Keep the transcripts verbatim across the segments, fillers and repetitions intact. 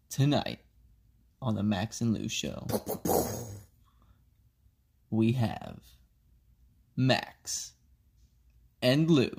Tonight on the Max and Lou Show, we have Max and Lou.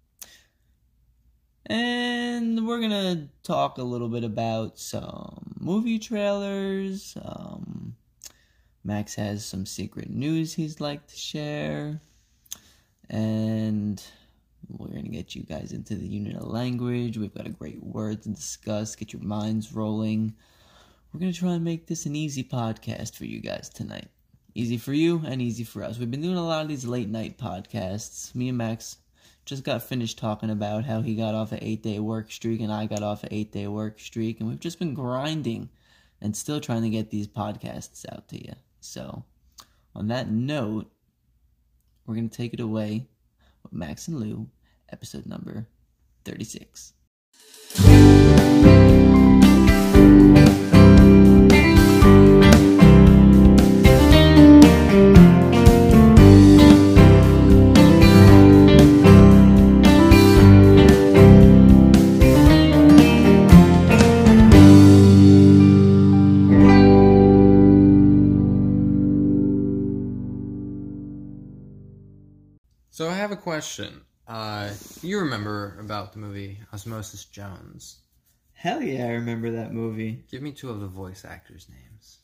And we're going to talk a little bit about some movie trailers. Um, Max has some secret news he'd like to share. And we're going to get you guys into the unit of language. We've got a great word to discuss. Get your minds rolling. We're going to try and make this an easy podcast for you guys tonight. Easy for you and easy for us. We've been doing a lot of these late night podcasts. Me and Max just got finished talking about how he got off an eight-day work streak and I got off an eight-day work streak. And we've just been grinding and still trying to get these podcasts out to you. So, on that note, we're going to take it away with Max and Lou, episode number thirty-six. So I have a question. Uh, you remember about the movie Osmosis Jones? Hell yeah, I remember that movie. Give me two of the voice actors' names.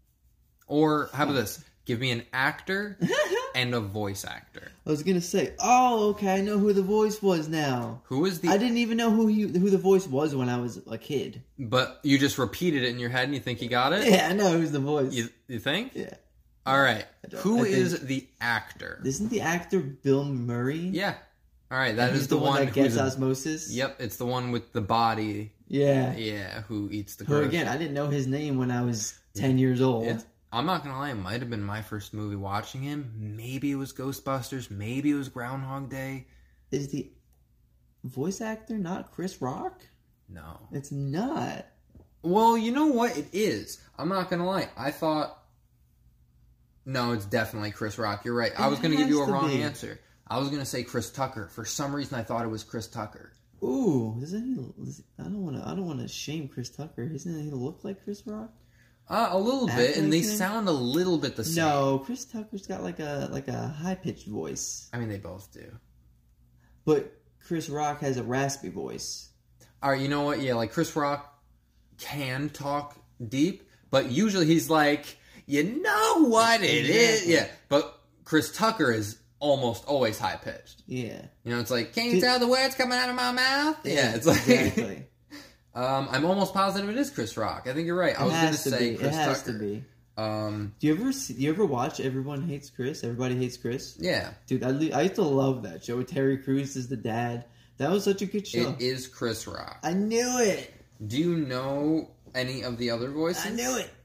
Or, how about this? Give me an actor and a voice actor. I was gonna say, oh, okay, I know who the voice was now. Who is the... I didn't even know who he, who the voice was when I was a kid. But you just repeated it in your head and you think you got it? Yeah, I know who's the voice. You, you think? Yeah. All right. Who I is think, the actor? Isn't the actor Bill Murray? Yeah. All right, that and is he's the, the one, one that gets a, osmosis? Yep, it's the one with the body. Yeah. Yeah, who eats the Who, groceries. again, I didn't know his name when I was ten years old. Yeah. I'm not going to lie, it might have been my first movie watching him. Maybe it was Ghostbusters. Maybe it was Groundhog Day. Is the voice actor not Chris Rock? No. It's not. Well, you know what? It is. I'm not going to lie. I thought... No, it's definitely Chris Rock. You're right. I was going to give you a wrong be. answer. I was going to say Chris Tucker. For some reason, I thought it was Chris Tucker. Ooh, doesn't he? Does, I don't want to. I don't want to shame Chris Tucker. Doesn't he look like Chris Rock? Uh, a little Act bit, and like they him? sound a little bit the same. No, Chris Tucker's got like a like a high pitched voice. I mean, they both do. But Chris Rock has a raspy voice. All right, you know what? Yeah, like Chris Rock can talk deep, but usually he's like, you know what it exactly. is. Yeah, but Chris Tucker is almost always high pitched. Yeah. You know, it's like, can you Did, tell the words coming out of my mouth? Yeah, yeah it's like. Exactly. um, I'm almost positive it is Chris Rock. I think you're right. It I was going to say be. Chris It has Tucker. to be. Um, do you ever see, do you ever watch Everyone Hates Chris? Everybody Hates Chris? Yeah. Dude, I, I used to love that show with Terry Crews as the dad. That was such a good show. It is Chris Rock. I knew it. Do you know any of the other voices? I knew it.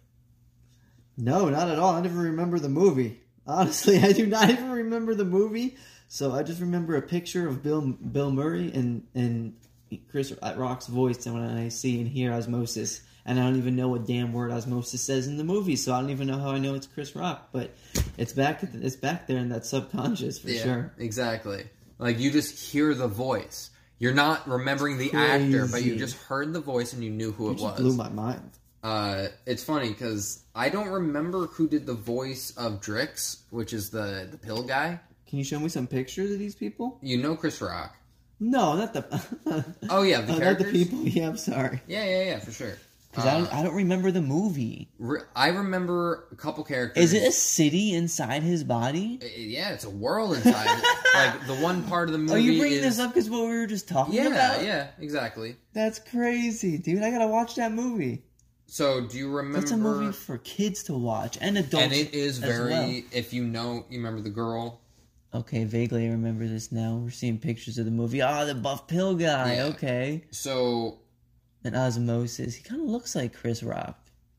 No, not at all. I never remember the movie. Honestly, I do not even remember the movie. So I just remember a picture of Bill Bill Murray and, and Chris Rock's voice, and when I see and hear osmosis, and I don't even know what damn word osmosis says in the movie, so I don't even know how I know it's Chris Rock. But it's back it's back there in that subconscious for yeah, sure. Exactly. Like you just hear the voice. You're not remembering the Crazy. actor, but you just heard the voice and you knew who you it just was. Blew my mind. Uh, it's funny because I don't remember who did the voice of Drix, which is the, the pill guy. Can you show me some pictures of these people? You know Chris Rock. No, not the... oh, yeah, the oh, characters? Not the people. Yeah, I'm sorry. Yeah, yeah, yeah, for sure. Because uh, I, don't, I don't remember the movie. Re- I remember a couple characters. Is it a city inside his body? Uh, yeah, it's a world inside. Like, the one part of the movie Are you bringing is... this up because what we were just talking yeah, about? Yeah, yeah, exactly. That's crazy, dude. I gotta watch that movie. So, do you remember... That's a movie for kids to watch, and adults And it is very... well. If you know... You remember the girl... Okay, vaguely I remember this now. We're seeing pictures of the movie. Ah, oh, the buff pill guy. Yeah. Okay. So... And osmosis. He kind of looks like Chris Rock.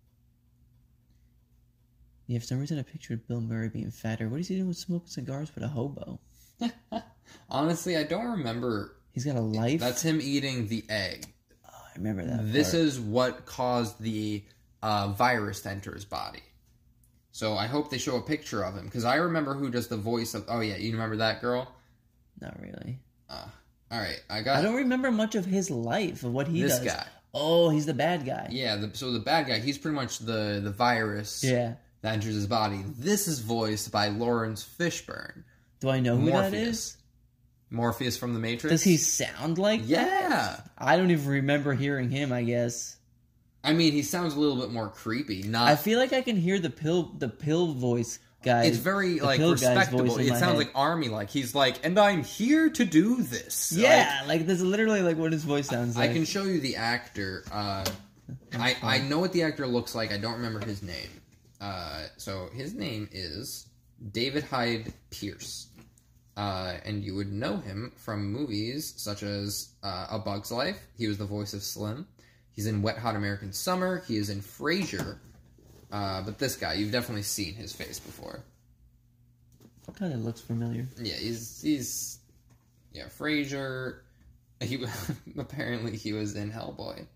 Yeah, for some reason I pictured Bill Murray being fatter. What is he doing with smoking cigars with a hobo? Honestly, I don't remember. He's got a life? That's him eating the egg. Oh, I remember that This part. is what caused the uh, virus to enter his body. So I hope they show a picture of him. Because I remember who does the voice of... Oh, yeah, you remember that girl? Not really. Uh, all right, I got... I don't remember much of his life, of what he this does. guy. Oh, he's the bad guy. Yeah, the, so the bad guy, he's pretty much the, the virus Yeah. that enters his body. This is voiced by Lawrence Fishburne. Do I know who Morpheus. that is? Morpheus from The Matrix? Does he sound like Yeah. that? I don't even remember hearing him, I guess. I mean, he sounds a little bit more creepy. Not. I feel like I can hear the pill the pill voice guy. It's very, like, respectable. It sounds like army-like. He's like, and I'm here to do this. Yeah, like, like that's literally like what his voice sounds like. I can show you the actor. Uh, I, I know what the actor looks like. I don't remember his name. Uh, so his name is David Hyde Pierce. Uh, and you would know him from movies such as uh, A Bug's Life. He was the voice of Slim. He's in Wet Hot American Summer. He is in Frasier. Uh, but this guy, you've definitely seen his face before. Kind of looks familiar. Yeah, he's he's yeah Frasier. He apparently he was in Hellboy.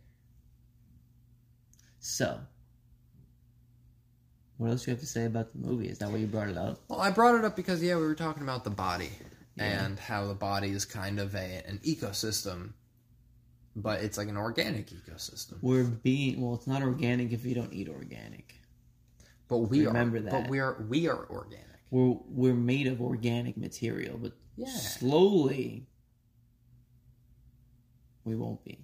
So, what else do you have to say about the movie? Is that why you brought it up? Well, I brought it up because yeah, we were talking about the body Yeah. and how the body is kind of a an ecosystem, but it's like an organic ecosystem. We're being well. It's not organic if you don't eat organic. But we Remember are. that. But we are. We are organic. We're we're made of organic material, but Yeah. slowly we won't be.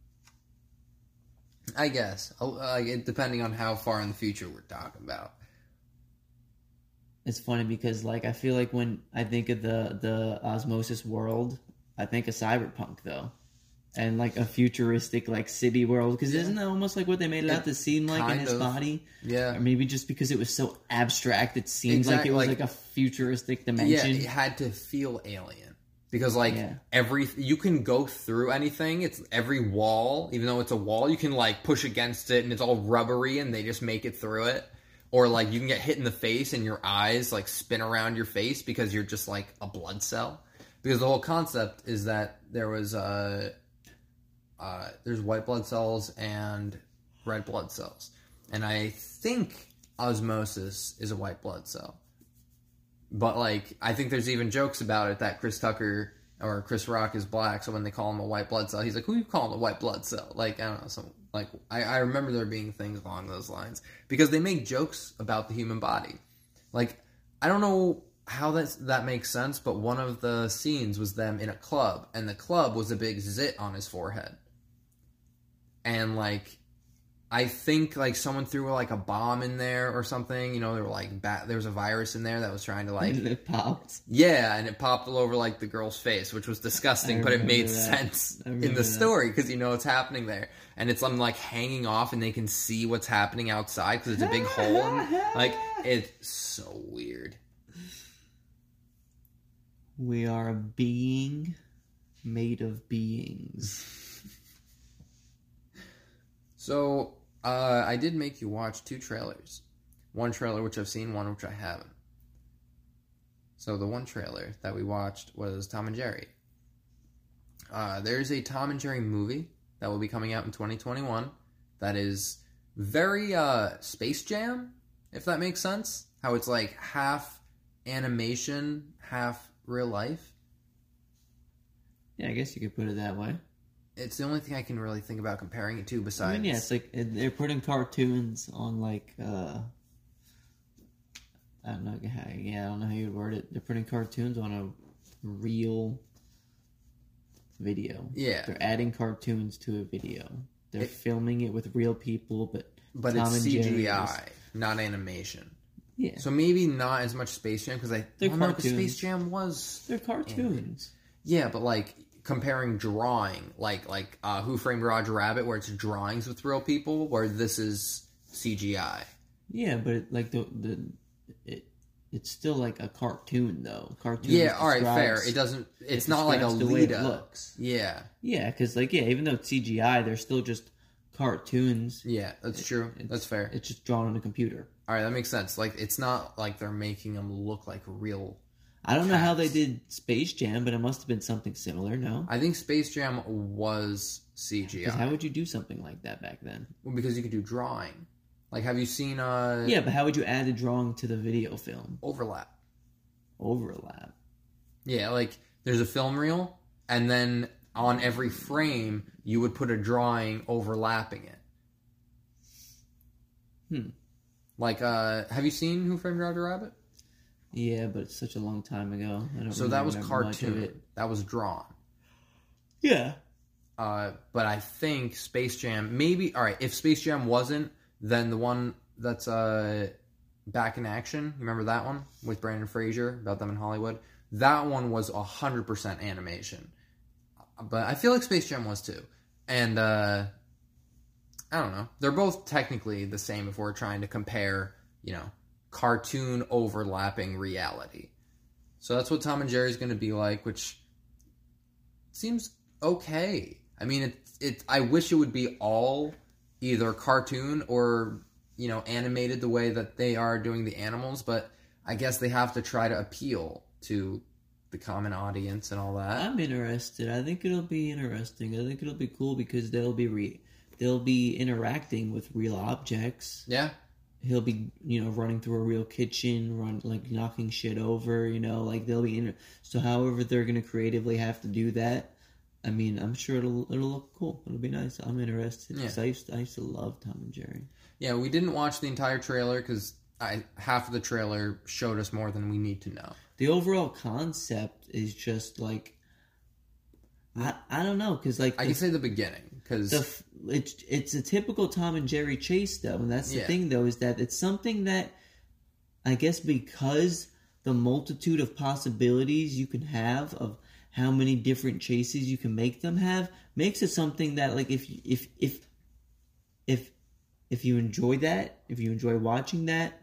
I guess. Uh, Like depending on how far in the future we're talking about. It's funny because like I feel like when I think of the the osmosis world, I think of cyberpunk though. And like a futuristic like city world, because Yeah. isn't that almost like what they made it, It out to seem like in kind his of. body? Yeah. Or maybe just because it was so abstract, it seemed like Exactly, it was like- like, a futuristic Yeah, dimension. it had to feel alien because like Yeah. every you can go through anything. It's every wall, even though it's a wall, you can like push against it and it's all rubbery and they just make it through it. Or like you can get hit in the face and your eyes like spin around your face because you're just like a blood cell. Because the whole concept is that there was uh, uh there's white blood cells and red blood cells, and I think osmosis is a white blood cell. But, like, I think there's even jokes about it that Chris Tucker or Chris Rock is black, so when they call him a white blood cell, he's like, who you calling a white blood cell? Like, I don't know, some, like, I, I remember there being things along those lines. Because they make jokes about the human body. Like, I don't know how that's, that makes sense, but one of the scenes was them in a club, and the club was a big zit on his forehead. And, like, I think, like, someone threw, like, a bomb in there or something. You know, there were, like, bat- there was a virus in there that was trying to, like... And it popped. Yeah, and it popped all over, like, the girl's face, which was disgusting, I but it remember made that. sense I in remember the that. story, because you know what's happening there. And it's, um, like, hanging off, and they can see what's happening outside, because it's a big hole. And, like, it's so weird. We are a being made of beings. So, uh, I did make you watch two trailers. One trailer which I've seen, one which I haven't. So the one trailer that we watched was Tom and Jerry. Uh, there's a Tom and Jerry movie that will be coming out in twenty twenty-one that is very uh, Space Jam, if that makes sense. How it's like half animation, half real life. Yeah, I guess you could put it that way. It's the only thing I can really think about comparing it to I besides... mean, yeah, it's like it- they're putting cartoons on like uh I don't know how yeah I don't know how you'd word it. They're putting cartoons on a real video. Yeah. They're adding cartoons to a video. They're It- filming it with real people, but But Tom it's and C Jerry G I, is- not animation. yeah, So maybe not as much Space Jam, because I They're don't know, 'cause cartoons. Space Jam was... they're cartoons. Yeah, but like comparing drawing, like like uh, Who Framed Roger Rabbit, where it's drawings with real people, where this is C G I. Yeah, but it, like the the it it's still like a cartoon though. Cartoon. Yeah, all right, fair. describes- It doesn't. It's it not like a describes the way it lead up. looks. Yeah, Yeah, because like yeah, even though it's C G I, they're still just cartoons. yeah, that's true. It's- That's fair. It's just drawn on a computer. All right, that makes sense. Like it's not like they're making them look like real. I don't know how they Cats. did Space Jam, but it must have been something similar. No, I think Space Jam was C G 'Cause I. how would you do something like that back then? Well, because you could do drawing. Like, have you seen uh Yeah, but how would you add the drawing to the video film? overlap? Overlap. Yeah, like there's a film reel, and then on every frame, you would put a drawing overlapping it. Hmm. Like, uh, have you seen Who Framed Roger Rabbit? Yeah, but it's such a long time ago. I don't so really that was remember much of cartoon. it. That was drawn. Yeah. Uh, but I think Space Jam, maybe, all right, if Space Jam wasn't, then the one that's uh, Back in Action, you remember that one with Brandon Fraser, about them in Hollywood? That one was one hundred percent animation. But I feel like Space Jam was too. And, uh, I don't know. They're both technically the same if we're trying to compare, you know, cartoon overlapping reality. So that's what Tom and Jerry's going to be like, which seems okay. I mean, it, it, I wish it would be all either cartoon or, you know, animated the way that they are doing the animals, but I guess they have to try to appeal to the common audience and all that. I'm interested. I think it'll be interesting. I think it'll be cool because they'll be re- they'll be interacting with real objects. Yeah. He'll be, you know, running through a real kitchen, run like knocking shit over, you know, like they'll be in. So, however they're gonna creatively have to do that, I mean, I'm sure it'll it'll look cool. It'll be nice. I'm interested because yeah. I used to, I used to love Tom and Jerry. Yeah, we didn't watch the entire trailer because I half of the trailer showed us more than we need to know. The overall concept is just like I I don't know because like I the, can say the beginning because it's it's a typical Tom and Jerry chase though, and that's the yeah. thing though is that it's something that I guess because the multitude of possibilities you can have of how many different chases you can make them have makes it something that like if if if if if you enjoy that, if you enjoy watching that,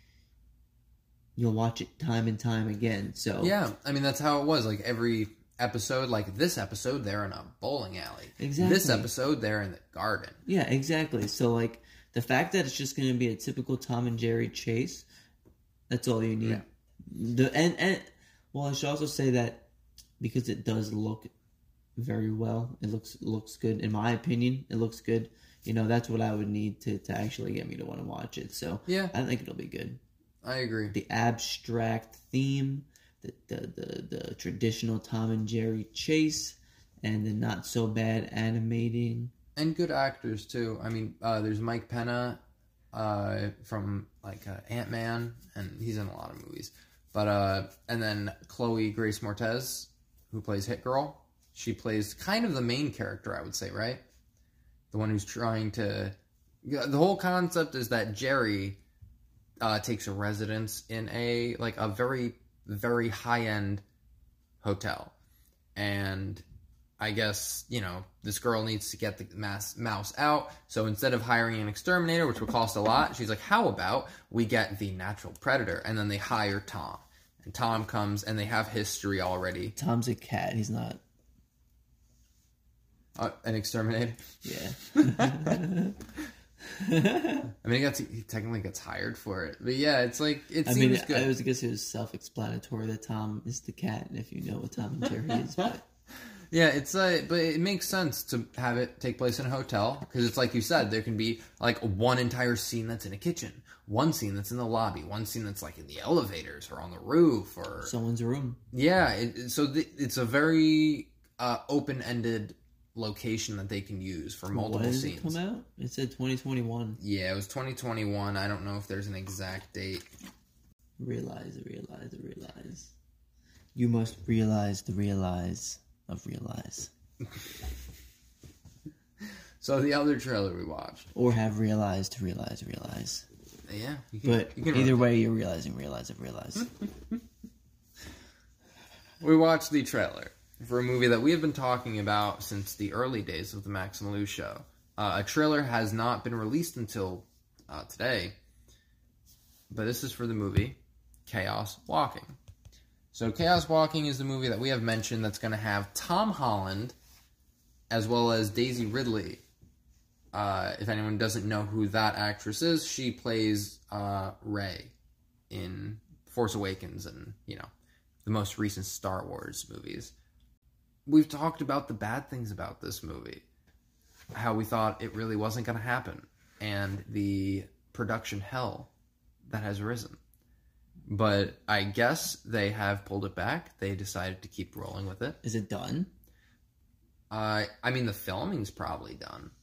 you'll watch it time and time again. So yeah, I mean that's how it was. Like every episode, like this episode, they're in a bowling alley. Exactly. This episode, they're in the garden. Yeah, exactly. So like the fact that it's just going to be a typical Tom and Jerry chase, that's all you need. Yeah. The and and well, I should also say that because it does look very well. It looks looks good in my opinion. It looks good. You know, that's what I would need to, to actually get me to want to watch it. So yeah, I think it'll be good. I agree. The abstract theme, the the, the, the traditional Tom and Jerry chase, and the not so bad animating. And good actors too. I mean, uh, there's Mike Pena uh, from like uh, Ant-Man, and he's in a lot of movies. But uh, and then Chloe Grace Moretz, who plays Hit Girl. She plays kind of the main character, I would say, right? The one who's trying to... The whole concept is that Jerry uh, takes a residence in a, like, a very, very high-end hotel. And I guess, you know, this girl needs to get the mass mouse out. So instead of hiring an exterminator, which would cost a lot, she's like, how about we get the natural predator? And then they hire Tom. And Tom comes, and they have history already. Tom's a cat. He's not... Uh, an exterminator? Yeah. I mean, he, gets, he technically gets hired for it. But yeah, it's like, it I seems mean, good. I was, I guess it was self-explanatory that Tom is the cat, and if you know what Tom and Jerry is, but... Yeah, it's uh, but it makes sense to have it take place in a hotel because it's like you said, there can be like one entire scene that's in a kitchen, one scene that's in the lobby, one scene that's like in the elevators or on the roof or someone's room. Yeah, it, so th- it's a very uh, open-ended location that they can use for multiple when did scenes. It come out? It said twenty twenty-one. Yeah, it was twenty twenty-one. I don't know if there's an exact date. Realize, realize, realize. You must realize the realize. Of realize. So the other trailer we watched, or have realized to realize realize. Yeah, you can, but you can either way, you're realizing realize of realize. We watched the trailer for a movie that we have been talking about since the early days of the Max and Lou show. Uh, a trailer has not been released until uh, today, but this is for the movie Chaos Walking. So Chaos Walking is the movie that we have mentioned that's going to have Tom Holland as well as Daisy Ridley. Uh, if anyone doesn't know who that actress is, she plays uh, Rey in Force Awakens and, you know, the most recent Star Wars movies. We've talked about the bad things about this movie. How we thought it really wasn't going to happen. And the production hell that has risen. But I guess they have pulled it back. They decided to keep rolling with it. Is it done? Uh, I mean, the filming's probably done.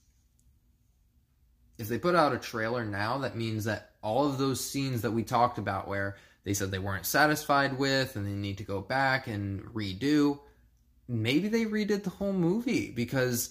If they put out a trailer now, that means that all of those scenes that we talked about where they said they weren't satisfied with and they need to go back and redo, maybe they redid the whole movie, because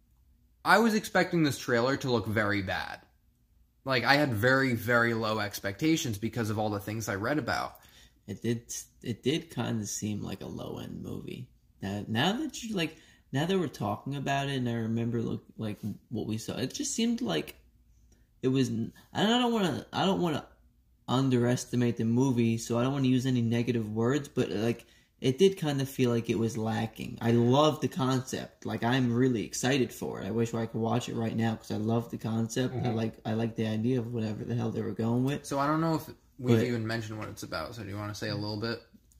I was expecting this trailer to look very bad. Like, I had very, very low expectations because of all the things I read about. It did, it did kind of seem like a low-end movie. Now, now that you, like... Now that we're talking about it, and I remember look like what we saw, it just seemed like it was. And I don't want to. I don't want to underestimate the movie, so I don't want to use any negative words. But like, it did kind of feel like it was lacking. I love the concept. Like, I'm really excited for it. I wish I could watch it right now because I love the concept. Mm-hmm. I like. I like the idea of whatever the hell they were going with. So I don't know if we've but, even mentioned what it's about. So do you want to say a little bit?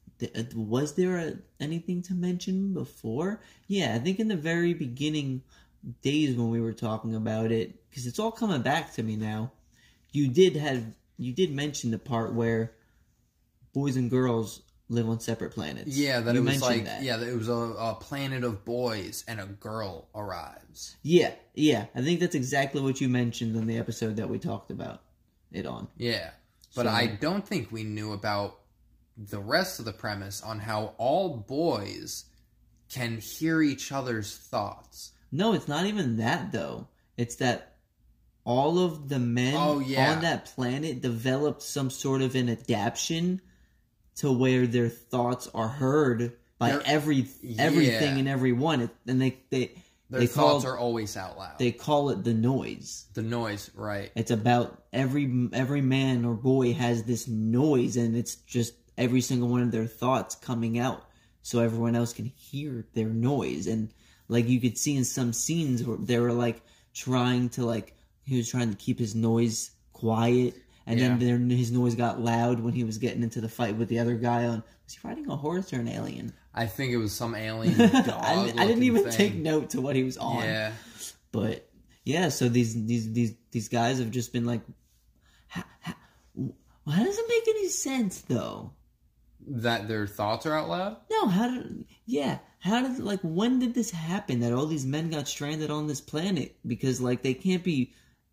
Was there a, anything to mention before? Yeah, I think in the very beginning days when we were talking about it, because it's all coming back to me now. You did have you did mention the part where boys and girls live on separate planets. Yeah, that you it was like that. yeah, that it was a, a planet of boys and a girl arrives. Yeah, yeah, I think that's exactly what you mentioned in the episode that we talked about it on. Yeah, but so, I don't think we knew about the rest of the premise on how all boys can hear each other's thoughts. No, it's not even that, though. It's that all of the men oh, yeah. on that planet developed some sort of an adaptation to where their thoughts are heard by They're, every everything yeah. and everyone. And they... they Their they thoughts call, are always out loud. They call it the noise. The noise, right. It's about every every man or boy has this noise, and it's just every single one of their thoughts coming out so everyone else can hear their noise. And like you could see in some scenes where they were like trying to like, he was trying to keep his noise quiet, and yeah. then their, his noise got loud when he was getting into the fight with the other guy on, was he riding a horse or an alien? I think it was some alien dog I, I didn't even thing. take note to what he was on. Yeah. But yeah, so these these these these guys have just been like, how, how, how does it make any sense though? That their thoughts are out loud? No, how did... Yeah, how did... Like, when did this happen? That all these men got stranded on this planet? Because, like, they can't be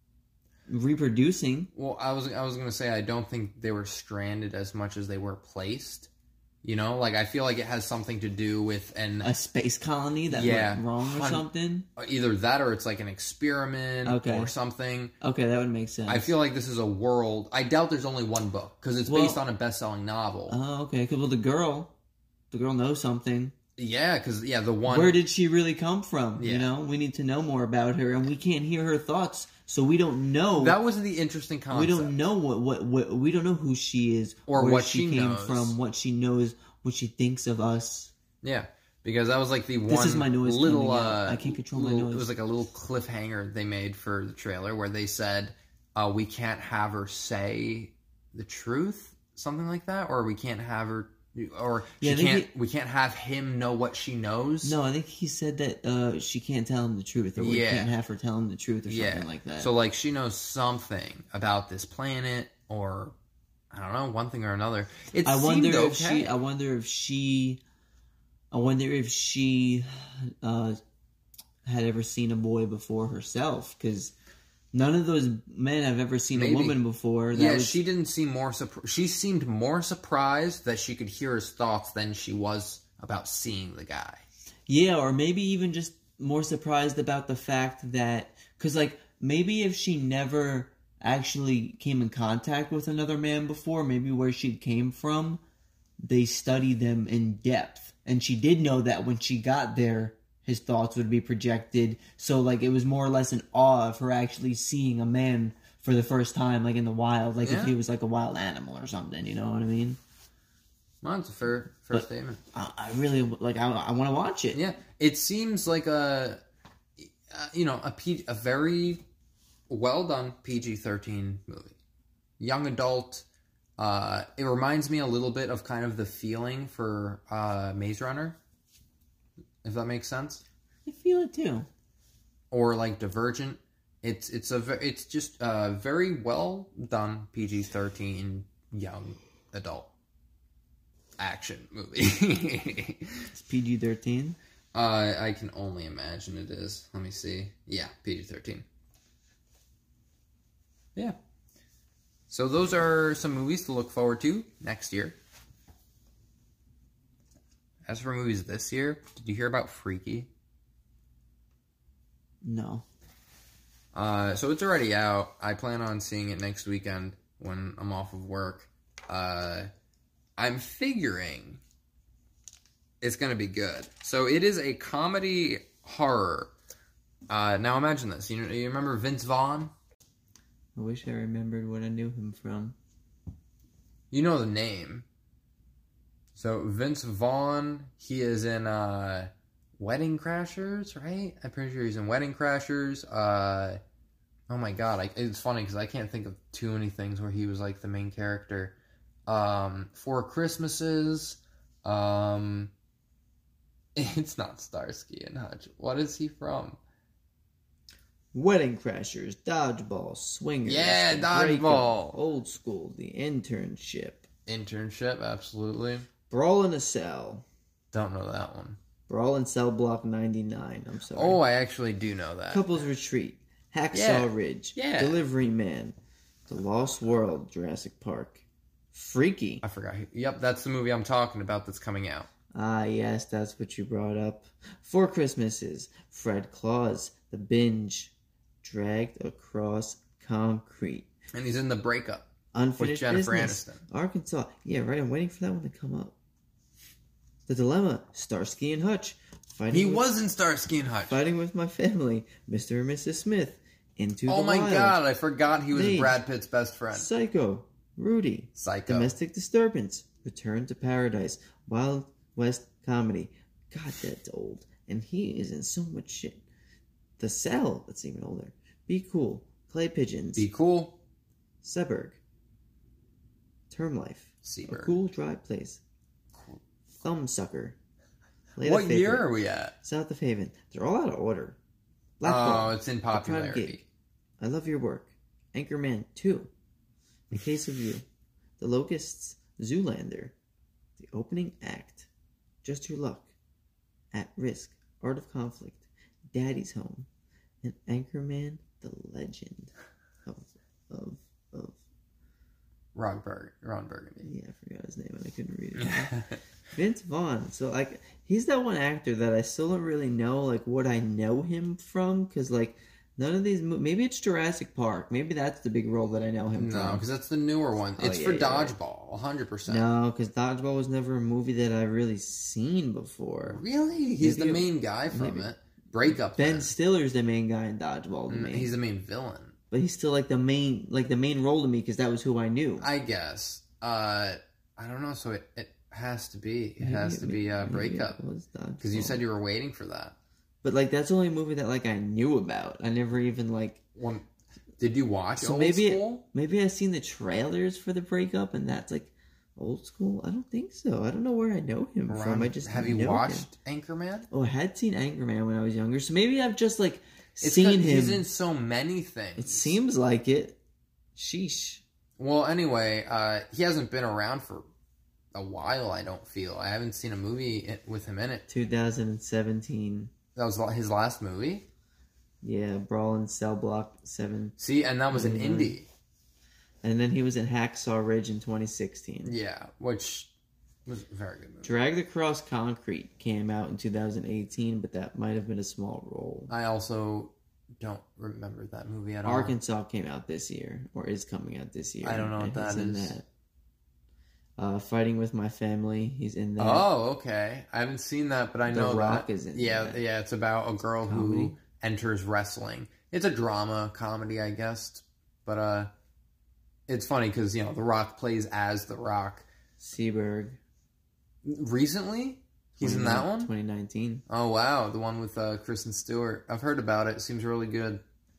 reproducing. Well, I was I was going to say, I don't think they were stranded as much as they were placed. You know? Like, I feel like it has something to do with an... A space colony that yeah, went wrong or something? Either that or it's like an experiment okay. or something. Okay, that would make sense. I feel like this is a world... I doubt there's only one book, because it's well, based on a best-selling novel. Oh, okay. Because, well, the girl... The girl knows something. Yeah, because, yeah, the one... Where did she really come from? Yeah. You know? We need to know more about her, and we can't hear her thoughts, so we don't know... That was the interesting concept. We don't know what... what, what we don't know who she is, or where what she, she came knows. from, what she knows... What she thinks of us. Yeah, because that was like the one this is my noise little... Uh, I can't control little, my noise. It was like a little cliffhanger they made for the trailer where they said, uh, we can't have her say the truth, something like that, or we can't have her... Or yeah, she can't. He, we can't have him know what she knows. No, I think he said that uh, she can't tell him the truth, or we yeah. can't have her tell him the truth, or yeah. something like that. So, like, she knows something about this planet, or I don't know, one thing or another. It I seemed wonder if okay. she. I wonder if she. I wonder if she uh, had ever seen a boy before herself, because none of those men have ever seen Maybe. a woman before. That yeah, was... she didn't seem more surprised. She seemed more surprised that she could hear his thoughts than she was about seeing the guy. Yeah, or maybe even just more surprised about the fact that... Because, like, maybe if she never actually came in contact with another man before, maybe where she came from, they study them in depth. And she did know that when she got there, his thoughts would be projected. So, like, it was more or less an awe of her actually seeing a man for the first time, like, in the wild. Like, yeah. if he was, like, a wild animal or something, you know what I mean? Well, that's a fair, fair but statement. I, I really, like, I, I want to watch it. Yeah. It seems like a, uh, you know, a, P, a very well-done P G thirteen movie. Young adult. Uh, it reminds me a little bit of kind of the feeling for uh, Maze Runner, if that makes sense. I feel it too. Or like Divergent. It's it's a it's just a very well done P G thirteen young adult action movie. It's P G thirteen. Uh, I can only imagine it is. Let me see. Yeah, P G thirteen. Yeah. So those are some movies to look forward to next year. As for movies this year, did you hear about Freaky? No. Uh, so it's already out. I plan on seeing it next weekend when I'm off of work. Uh, I'm figuring it's going to be good. So it is a comedy horror. Uh, now imagine this. You, you remember Vince Vaughn? I wish I remembered what I knew him from. You know the name. So Vince Vaughn, he is in uh, Wedding Crashers, right? I'm pretty sure he's in Wedding Crashers. Uh, oh my god, I, it's funny because I can't think of too many things where he was like the main character. Um, Four Christmases. Um, it's not Starsky and Hutch. What is he from? Wedding Crashers, Dodgeball, Swingers. Yeah, The Dodgeball. Breakup, Old School, The Internship. Internship, absolutely. Brawl in a Cell. Don't know that one. Brawl in Cell Block ninety-nine. I'm sorry. Oh, I actually do know that. Couples Retreat. Hacksaw Yeah. Ridge. Yeah. Delivery Man. The Lost World, Jurassic Park. Freaky. I forgot. Yep, that's the movie I'm talking about that's coming out. Ah, yes, that's what you brought up. Four Christmases. Fred Claus. The Binge. Dragged Across Concrete. And he's in The Breakup. Unfinished With Jennifer Business. Aniston. Arkansas. Yeah, right. I'm waiting for that one to come up. The Dilemma. Starsky and Hutch. Fighting He with, was in Starsky and Hutch. Fighting with My Family. Mister and Missus Smith. Into Oh the my Wild. god, I forgot he was Mage. Brad Pitt's best friend. Psycho. Rudy. Psycho. Domestic Disturbance. Return to Paradise. Wild West Comedy. God, that's old. And he is in so much shit. The Cell. That's even older. Be Cool. Clay Pigeons. Be Cool. Seberg. Term Life. Seberg. A Cool Dry Place. Thumbsucker. Late What Favorite. year are we at? South of Haven. They're all out of order. Black Oh, Ball. it's in The Prime popularity. Gig. I Love Your Work. Anchorman two. The Case of You. The Locusts. Zoolander. The Opening Act. Just Your Luck. At Risk. Art of Conflict. Daddy's Home. And Anchorman, the Legend of of of Ron, Bur- Ron Burgundy. yeah, I forgot his name and I couldn't read it. Vince Vaughn. So like he's that one actor that I still don't really know like what I know him from because like none of these mo- maybe it's Jurassic Park. Maybe that's the big role that I know him No, from. because that's the newer one. Oh, It's yeah, for yeah, right. Dodgeball, one hundred percent. No, because Dodgeball was never a movie that I've really seen before. Really? He's Maybe the it- main guy from maybe. it. Breakup. Ben then. Stiller's the main guy in Dodgeball to Mm, me. He's the main villain. But he's still like the main like the main role to me because that was who I knew. I guess. Uh, I don't know. So it, it has to be. It Maybe has to be uh, maybe Breakup. it was Because you Dodgeball. said you were waiting for that. But like that's the only movie that like I knew about. I never even like One, did you watch so Old maybe School? maybe I've seen the trailers for the Breakup and that's like Old School. I don't think so. I don't know where I know him from. Around- I just have you know watched him. Anchorman? Oh, I had seen Anchorman when I was younger, so maybe I've just like It's seen 'cause him. He's in so many things. It seems like it. Sheesh. Well, anyway, uh, he hasn't been around for a while. I don't feel. I haven't seen a movie i- with him in it. twenty seventeen. That was his last movie. Yeah, Brawl in Cell Block seven. See, and that was an Mhm. indie. And then he was in Hacksaw Ridge in twenty sixteen. Yeah, which was a very good movie. Drag the Cross Concrete came out in two thousand eighteen, but that might have been a small role. I also don't remember that movie at all. Arkansas came out this year, or is coming out this year. I don't know what and that he's in is. that. Uh, Fighting with My Family, he's in that. Oh, okay. I haven't seen that, but I The know Rock that. is in yeah, that. yeah. It's about a girl who Comedy. enters wrestling. It's a drama comedy, I guess, but uh, it's funny because you know The Rock plays as The Rock. Seberg. Recently, he's in that one. twenty nineteen. Oh wow, the one with uh, Kristen Stewart. I've heard about it. It seems really good.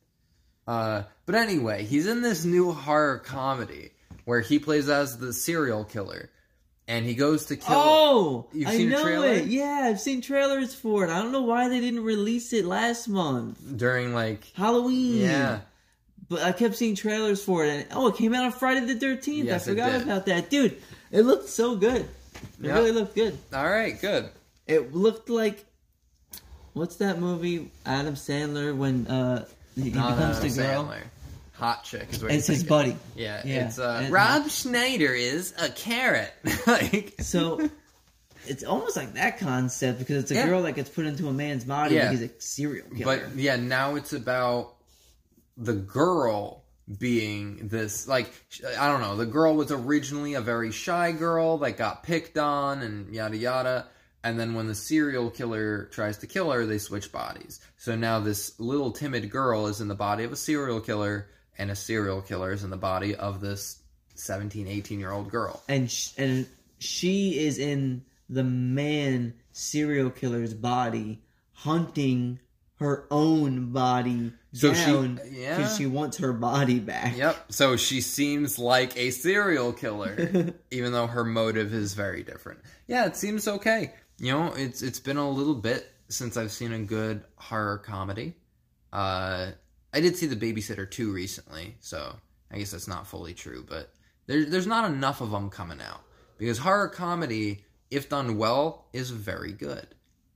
Uh, but anyway, he's in this new horror comedy where he plays as the serial killer, and he goes to kill. Oh, You've I seen a know trailer? it. Yeah, I've seen trailers for it. I don't know why they didn't release it last month. During like Halloween. yeah, But I kept seeing trailers for it, and oh, it came out on Friday the thirteenth. Yes, I it forgot did. about that, dude. It looked so good. It Yeah. really looked good. all right, good. It looked like What's that movie? Adam Sandler when uh he Not becomes Adam the girl. Sandler. Hot chick is what It's you're his thinking. buddy. Yeah, Yeah. it's uh, And- Rob Schneider is a carrot. Like, So it's almost like that concept because it's a Yeah. girl that gets put into a man's body, Yeah. but he's a serial killer. but yeah, now it's about the girl being this, like, I don't know, the girl was originally a very shy girl that got picked on and yada yada, and then when the serial killer tries to kill her, they switch bodies. So now this little timid girl is in the body of a serial killer, and a serial killer is in the body of this seventeen, eighteen year old girl. and sh- and she is in the man serial killer's body, hunting her own body So she- down yeah. because she wants her body back. Yep. So she seems like a serial killer, even though her motive is very different. Yeah, it seems okay. You know, it's it's been a little bit since I've seen a good horror comedy. Uh, I did see The Babysitter two recently, so I guess that's not fully true, but there, there's not enough of them coming out. Because horror comedy, if done well, is very good.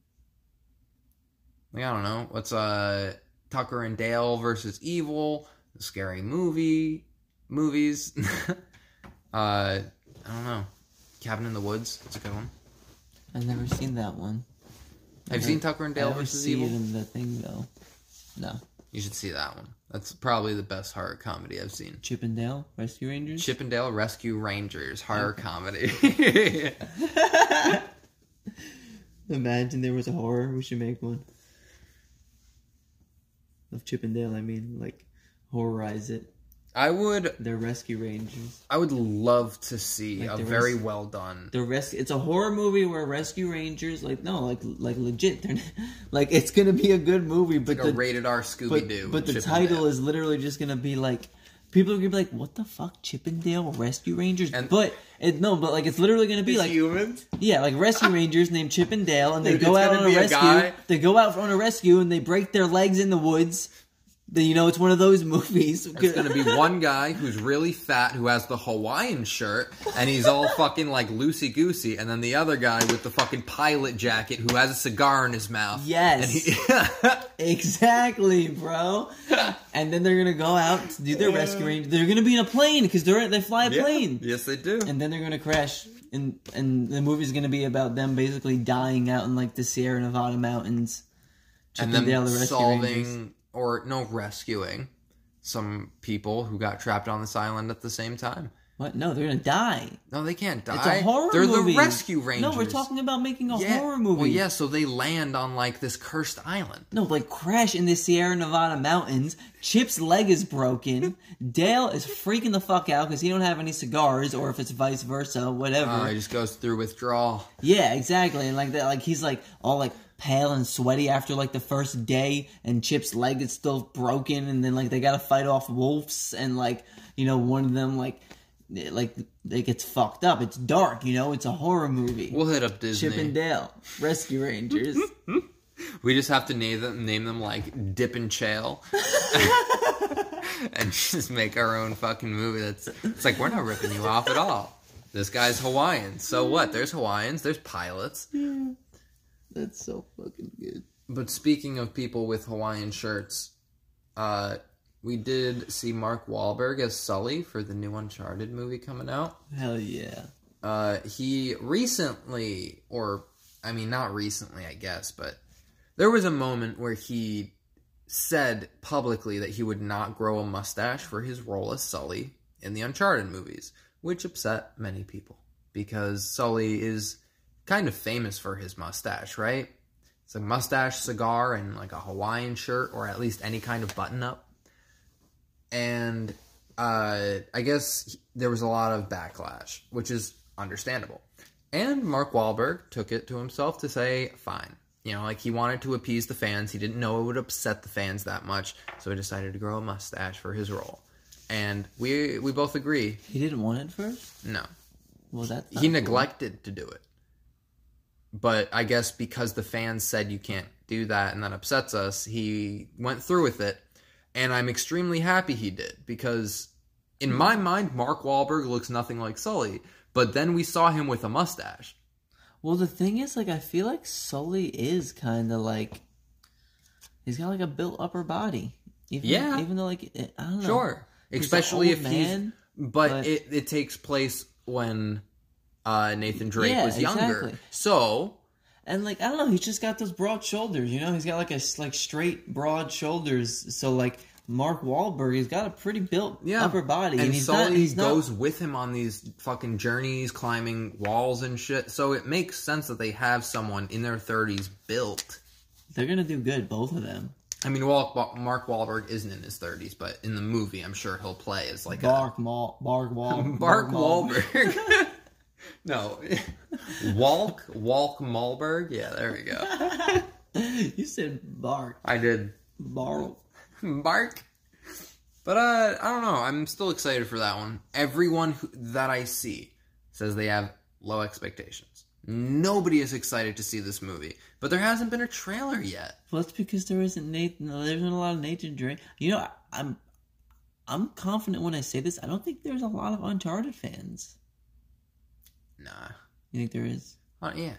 Like, I don't know, what's uh Tucker and Dale versus Evil, the Scary Movie, movies. uh, I don't know. Cabin in the Woods, it's a good one. I've never seen that one. Have you I seen Tucker and Dale I never versus see Evil? it in the thing though. No. You should see that one. That's probably the best horror comedy I've seen. Chip and Dale Rescue Rangers. Chip and Dale Rescue Rangers, horror Okay. comedy. Imagine there was a horror. We should make one. Of Chip and Dale, I mean, like, horrorize it. I would They're rescue rangers. I would love to see Like a the very res- well done. The res- It's a horror movie where rescue rangers, like, no, like, like legit. They're like, it's gonna be a good movie, but Like the a rated R but, Scooby Doo. but the title is literally just gonna be like, people are gonna be like, what the fuck, Chip and Dale Rescue Rangers? And- but it no, but like, it's literally gonna be like, humans. yeah, like rescue rangers named Chip and Dale, and they Dude, go it's out gonna on a be a rescue. guy- They go out on a rescue and they break their legs in the woods. The, you know, it's one of those movies. It's gonna be one guy who's really fat who has the Hawaiian shirt and he's all fucking like loosey goosey, and then the other guy with the fucking pilot jacket who has a cigar in his mouth. Yes. And he, Exactly, bro. And then they're gonna go out to do their rescue range. They're gonna be in a plane because they're they fly a Yeah. plane. Yes, they do. And then they're gonna crash, and and the movie's gonna be about them basically dying out in like the Sierra Nevada mountains. Chip And then Dale, the rescue rangers. solving or no rescuing some people who got trapped on this island at the same time. What? No, they're gonna die. No, they can't die. It's a horror They're movie. the rescue rangers. No, we're talking about making a yeah. horror movie. Well, yeah, so they land on like this cursed island. No, like crash in the Sierra Nevada mountains. Chip's leg is broken. Dale is freaking the fuck out because he don't have any cigars, or if it's vice versa, whatever. Uh, he just goes through withdrawal. Yeah, exactly. And like that, like he's like all like pale and sweaty after like the first day, and Chip's leg is still broken, and then like they gotta fight off wolves, and like, you know, one of them like like it gets fucked up. It's dark, you know. It's a horror movie. We'll hit up Disney. Chip and Dale, Rescue Rangers. We just have to name them, name them like Dip and Chail, and just make our own fucking movie. That's it's like we're not ripping you off at all. This guy's Hawaiian, so what? There's Hawaiians, there's pilots. Yeah, that's so fucking good. But speaking of people with Hawaiian shirts, uh, we did see Mark Wahlberg as Sully for the new Uncharted movie coming out. Hell yeah. Uh, he recently, or I mean, not recently, I guess, but there was a moment where he said publicly that he would not grow a mustache for his role as Sully in the Uncharted movies, which upset many people because Sully is kind of famous for his mustache, right? It's a mustache, cigar, and like a Hawaiian shirt, or at least any kind of button-up. And uh, I guess there was a lot of backlash, which is understandable. And Mark Wahlberg took it to himself to say, fine. You know, like he wanted to appease the fans. He didn't know it would upset the fans that much, so he decided to grow a mustache for his role. And we we both agree. He didn't want it first? No. Well, that's He not neglected to do it. But I guess because the fans said you can't do that and that upsets us, he went through with it. And I'm extremely happy he did. Because in my mind, Mark Wahlberg looks nothing like Sully. But then we saw him with a mustache. Well, the thing is, like, I feel like Sully is kind of like He's got like a built upper body. Even, yeah. Even though like I don't know. Sure. Especially if man, he's, but, but it it takes place when uh, Nathan Drake yeah, was younger. Exactly. So. And, like, I don't know, he's just got those broad shoulders, you know? He's got, like, a, like, straight, broad shoulders. So, like, Mark Wahlberg, he's got a pretty built yeah. upper body. And, and he's Sully not, he's goes not... with him on these fucking journeys, climbing walls and shit. So it makes sense that they have someone in their thirties built. They're going to do good, both of them. I mean, Wal- Mark Wahlberg isn't in his thirties, but in the movie, I'm sure he'll play as, like, Bark a... Mal- Bark Wal- Mark Mark Wahlberg. No. Walk, Walk Malberg? Yeah, there we go. You said bark. I did. Bark. Bark. But, uh, I don't know. I'm still excited for that one. Everyone who, that I see says they have low expectations. Nobody is excited to see this movie. But there hasn't been a trailer yet. Well, that's because there isn't Nathan. There isn't a lot of Nathan Drake. You know, I'm, I'm confident when I say this. I don't think there's a lot of Uncharted fans. Nah. You think there is? Uh, yeah.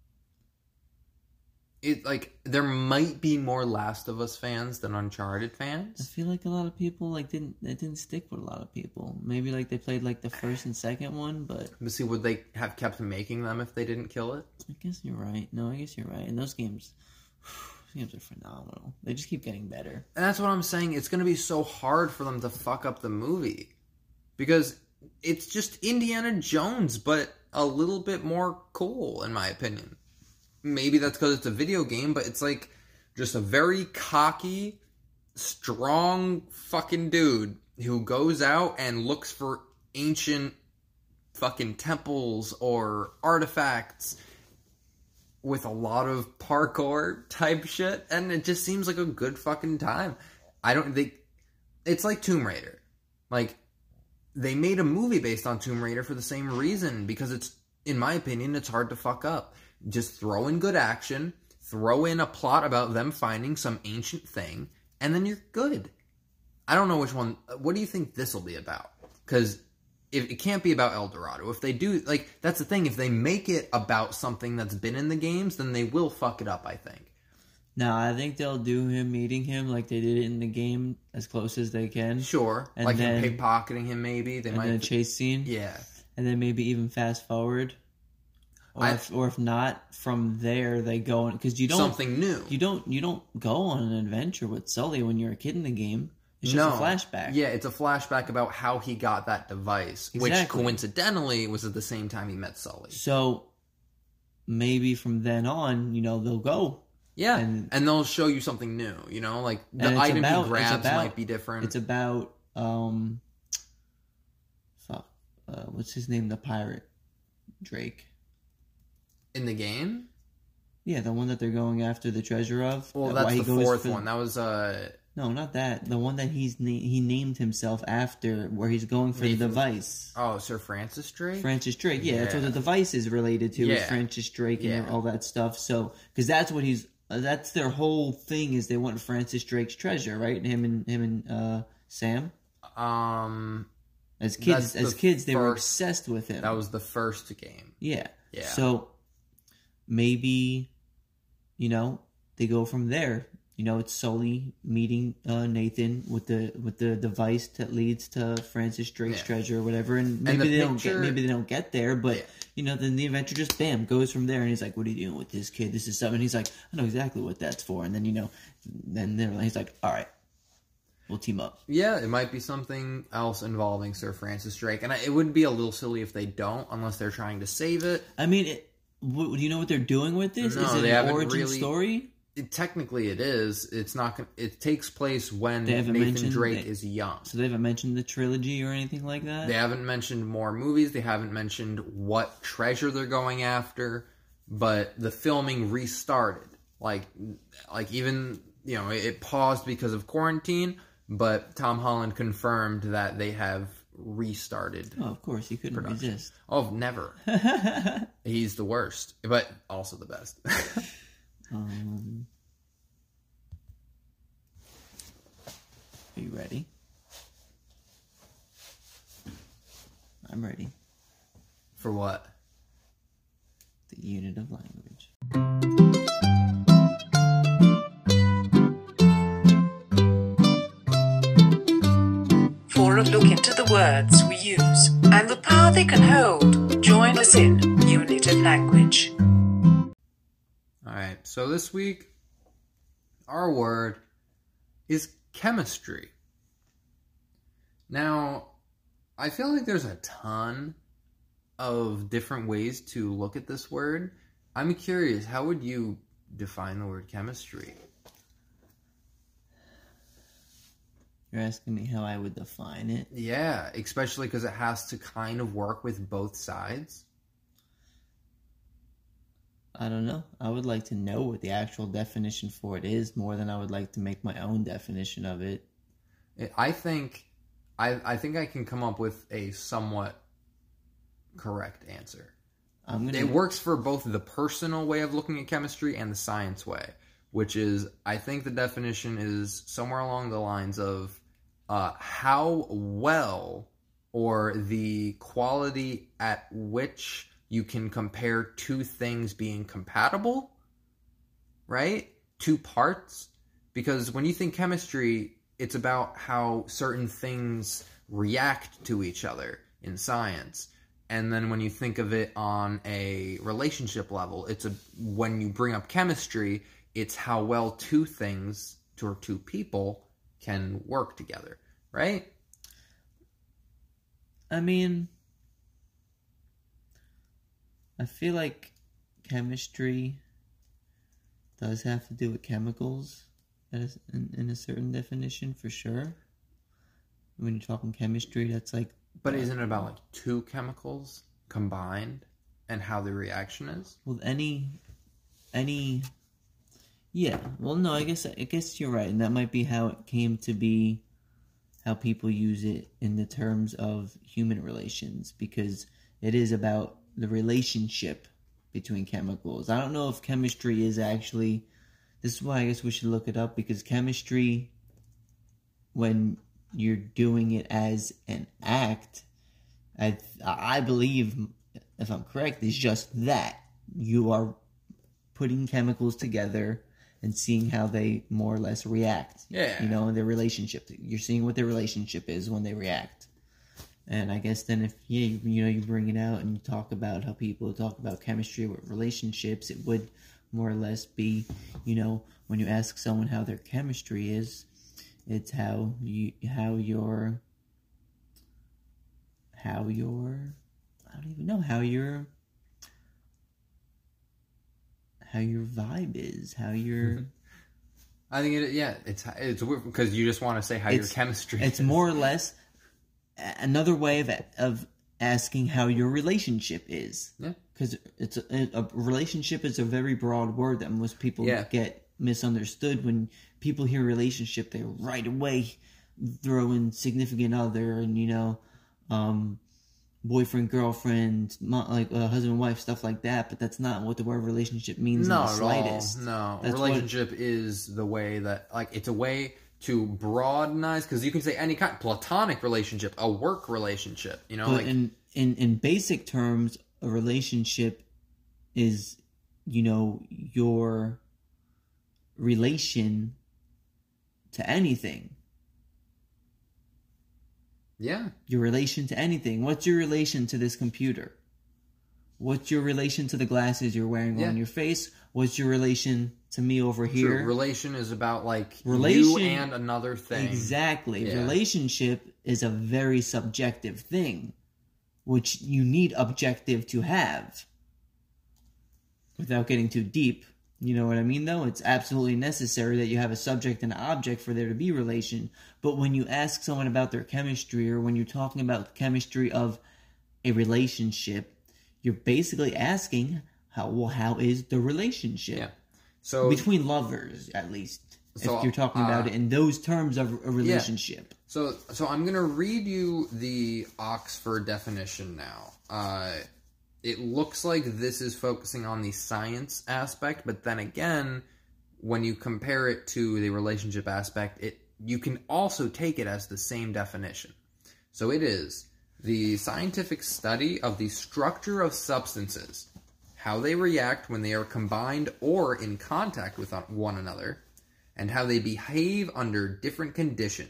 It like there might be more Last of Us fans than Uncharted I fans. feel like a lot of people like didn't it didn't stick with a lot of people. Maybe like they played like the first and second one, but But see, would they have kept making them if they didn't kill it? I guess you're right. No, I guess you're right. And those games, those games are phenomenal. They just keep getting better. And that's what I'm saying. It's going to be so hard for them to fuck up the movie because it's just Indiana Jones, but a little bit more cool, in my opinion. Maybe that's because it's a video game, but it's like just a very cocky, strong fucking dude who goes out and looks for ancient fucking temples or artifacts with a lot of parkour type shit, and it just seems like a good fucking time. I don't think... It's like Tomb Raider. Like, they made a movie based on Tomb Raider for the same reason, because it's, in my opinion, it's hard to fuck up. Just throw in good action, throw in a plot about them finding some ancient thing, and then you're good. I don't know which one... What do you think this will be about? Because if it can't be about El Dorado. If they do... Like, that's the thing. If they make it about something that's been in the games, then they will fuck it up, I think. No, I think they'll do him meeting him like they did it in the game as close as they can. Sure. And like then, him pickpocketing him, maybe. They and might then a chase scene. Yeah. And then maybe even fast forward. Or, I, if, or if not, from there they go on... Because you don't... Something new. You don't, you don't go on an adventure with Sully when you're a kid in the game. It's just no. a flashback. Yeah, it's a flashback about how he got that device. Exactly. Which, coincidentally, was at the same time he met Sully. So, maybe from then on, you know, they'll go... Yeah, and, and they'll show you something new, you know? Like, the item about, he grabs about, might be different. It's about, um... Fuck. Uh, what's his name? The pirate. Drake. In the game? Yeah, the one that they're going after the treasure of. Well, that's the fourth for... one. That was, uh... No, not that. The one that he's na- he named himself after, where he's going for Nathan... the device. Oh, Sir Francis Drake? Francis Drake, yeah, yeah. That's what the device is related to, yeah. is Francis Drake and yeah. all that stuff. So, because that's what he's... That's their whole thing, is they want Francis Drake's treasure, right? Him and him and uh, Sam. Um, as kids, as kids, they first, were obsessed with him. That was the first game. Yeah, yeah. So maybe, you know, they go from there. You know, it's Sully meeting uh, Nathan with the with the device that leads to Francis Drake's yeah. treasure or whatever, and maybe and the they picture... don't get maybe they don't get there, but. Yeah. You know, then the adventure just, bam, goes from there. And he's like, what are you doing with this kid? This is something. And he's like, I know exactly what that's for. And then, you know, then he's like, all right, we'll team up. Yeah, it might be something else involving Sir Francis Drake. And it would be a little silly if they don't, unless they're trying to save it. I mean, it, what, do you know what they're doing with this? No, is it they an haven't origin really... story? It, technically, it is. It's not. Gonna, it takes place when they Nathan Drake they, is young. So they haven't mentioned the trilogy or anything like that. They haven't mentioned more movies. They haven't mentioned what treasure they're going after. But the filming restarted. Like, like even you know, it, it paused because of quarantine. But Tom Holland confirmed that they have restarted. Oh, of course, he couldn't production. resist. Oh, never. He's the worst, but also the best. Um, are you ready? I'm ready. For what? The unit of language. accurate look into the words we use and the power they can hold. Join us in Unit of Language. Alright, so this week, our word is chemistry. Now, I feel like there's a ton of different ways to look at this word. I'm curious, how would you define the word chemistry? You're asking me how I would define it? Yeah, especially because it has to kind of work with both sides. I don't know. I would like to know what the actual definition for it is more than I would like to make my own definition of it. I think I, I think I can come up with a somewhat correct answer. I'm gonna... It works for both the personal way of looking at chemistry and the science way, which is, I think the definition is somewhere along the lines of uh, how well or the quality at which you can compare two things being compatible, right? Two parts. Because when you think chemistry, it's about how certain things react to each other in science. And then when you think of it on a relationship level, it's a when you bring up chemistry, it's how well two things or two people can work together, right? I mean, I feel like chemistry does have to do with chemicals in, in a certain definition, for sure. When you're talking chemistry, that's like... But isn't it about like two chemicals combined and how the reaction is? Well, any... any... Yeah, well, no, I guess I guess you're right, and that might be how it came to be, how people use it in the terms of human relations, because it is about the relationship between chemicals. I don't know if chemistry is actually... This is why I guess we should look it up, because chemistry, when you're doing it as an act, I, I believe, if I'm correct, is just that. You are putting chemicals together and seeing how they more or less react. Yeah. You know, in their relationship. You're seeing what their relationship is when they react. And I guess then if, yeah, you, you know, you bring it out and you talk about how people talk about chemistry with relationships, it would more or less be, you know, when you ask someone how their chemistry is, it's how you, how your, how your, I don't even know, how your, how your vibe is, how your... I think it, yeah, it's it's weird because you just want to say how your chemistry It's is. more or less another way of of asking how your relationship is. Yeah. Because it's a, a relationship is a very broad word that most people yeah. get misunderstood. When people hear relationship, they right away throw in significant other and, you know, um, boyfriend, girlfriend, like uh, husband, wife, stuff like that. But that's not what the word relationship means no, in the slightest. No, that's relationship what, is the way that, like, it's a way to broadenize, because you can say any kind, platonic relationship, a work relationship, you know? But like in, in, in basic terms, a relationship is, you know, your relation to anything. Yeah. Your relation to anything. What's your relation to this computer? What's your relation to the glasses you're wearing yeah. on your face? What's your relation to me over here? True. Relation is about, like, relation, you and another thing. Exactly. Yeah. Relationship is a very subjective thing, which you need objective to have. Without getting too deep. You know what I mean, though? It's absolutely necessary that you have a subject and an object for there to be relation. But when you ask someone about their chemistry, or when you're talking about the chemistry of a relationship, you're basically asking, how well, how is the relationship? Yeah. So between lovers, at least. So, if you're talking uh, about it in those terms of a relationship. Yeah. So, so I'm going to read you the Oxford definition now. Uh... It looks like this is focusing on the science aspect, but then again, when you compare it to the relationship aspect, it you can also take it as the same definition. So it is the scientific study of the structure of substances, how they react when they are combined or in contact with one another, and how they behave under different conditions,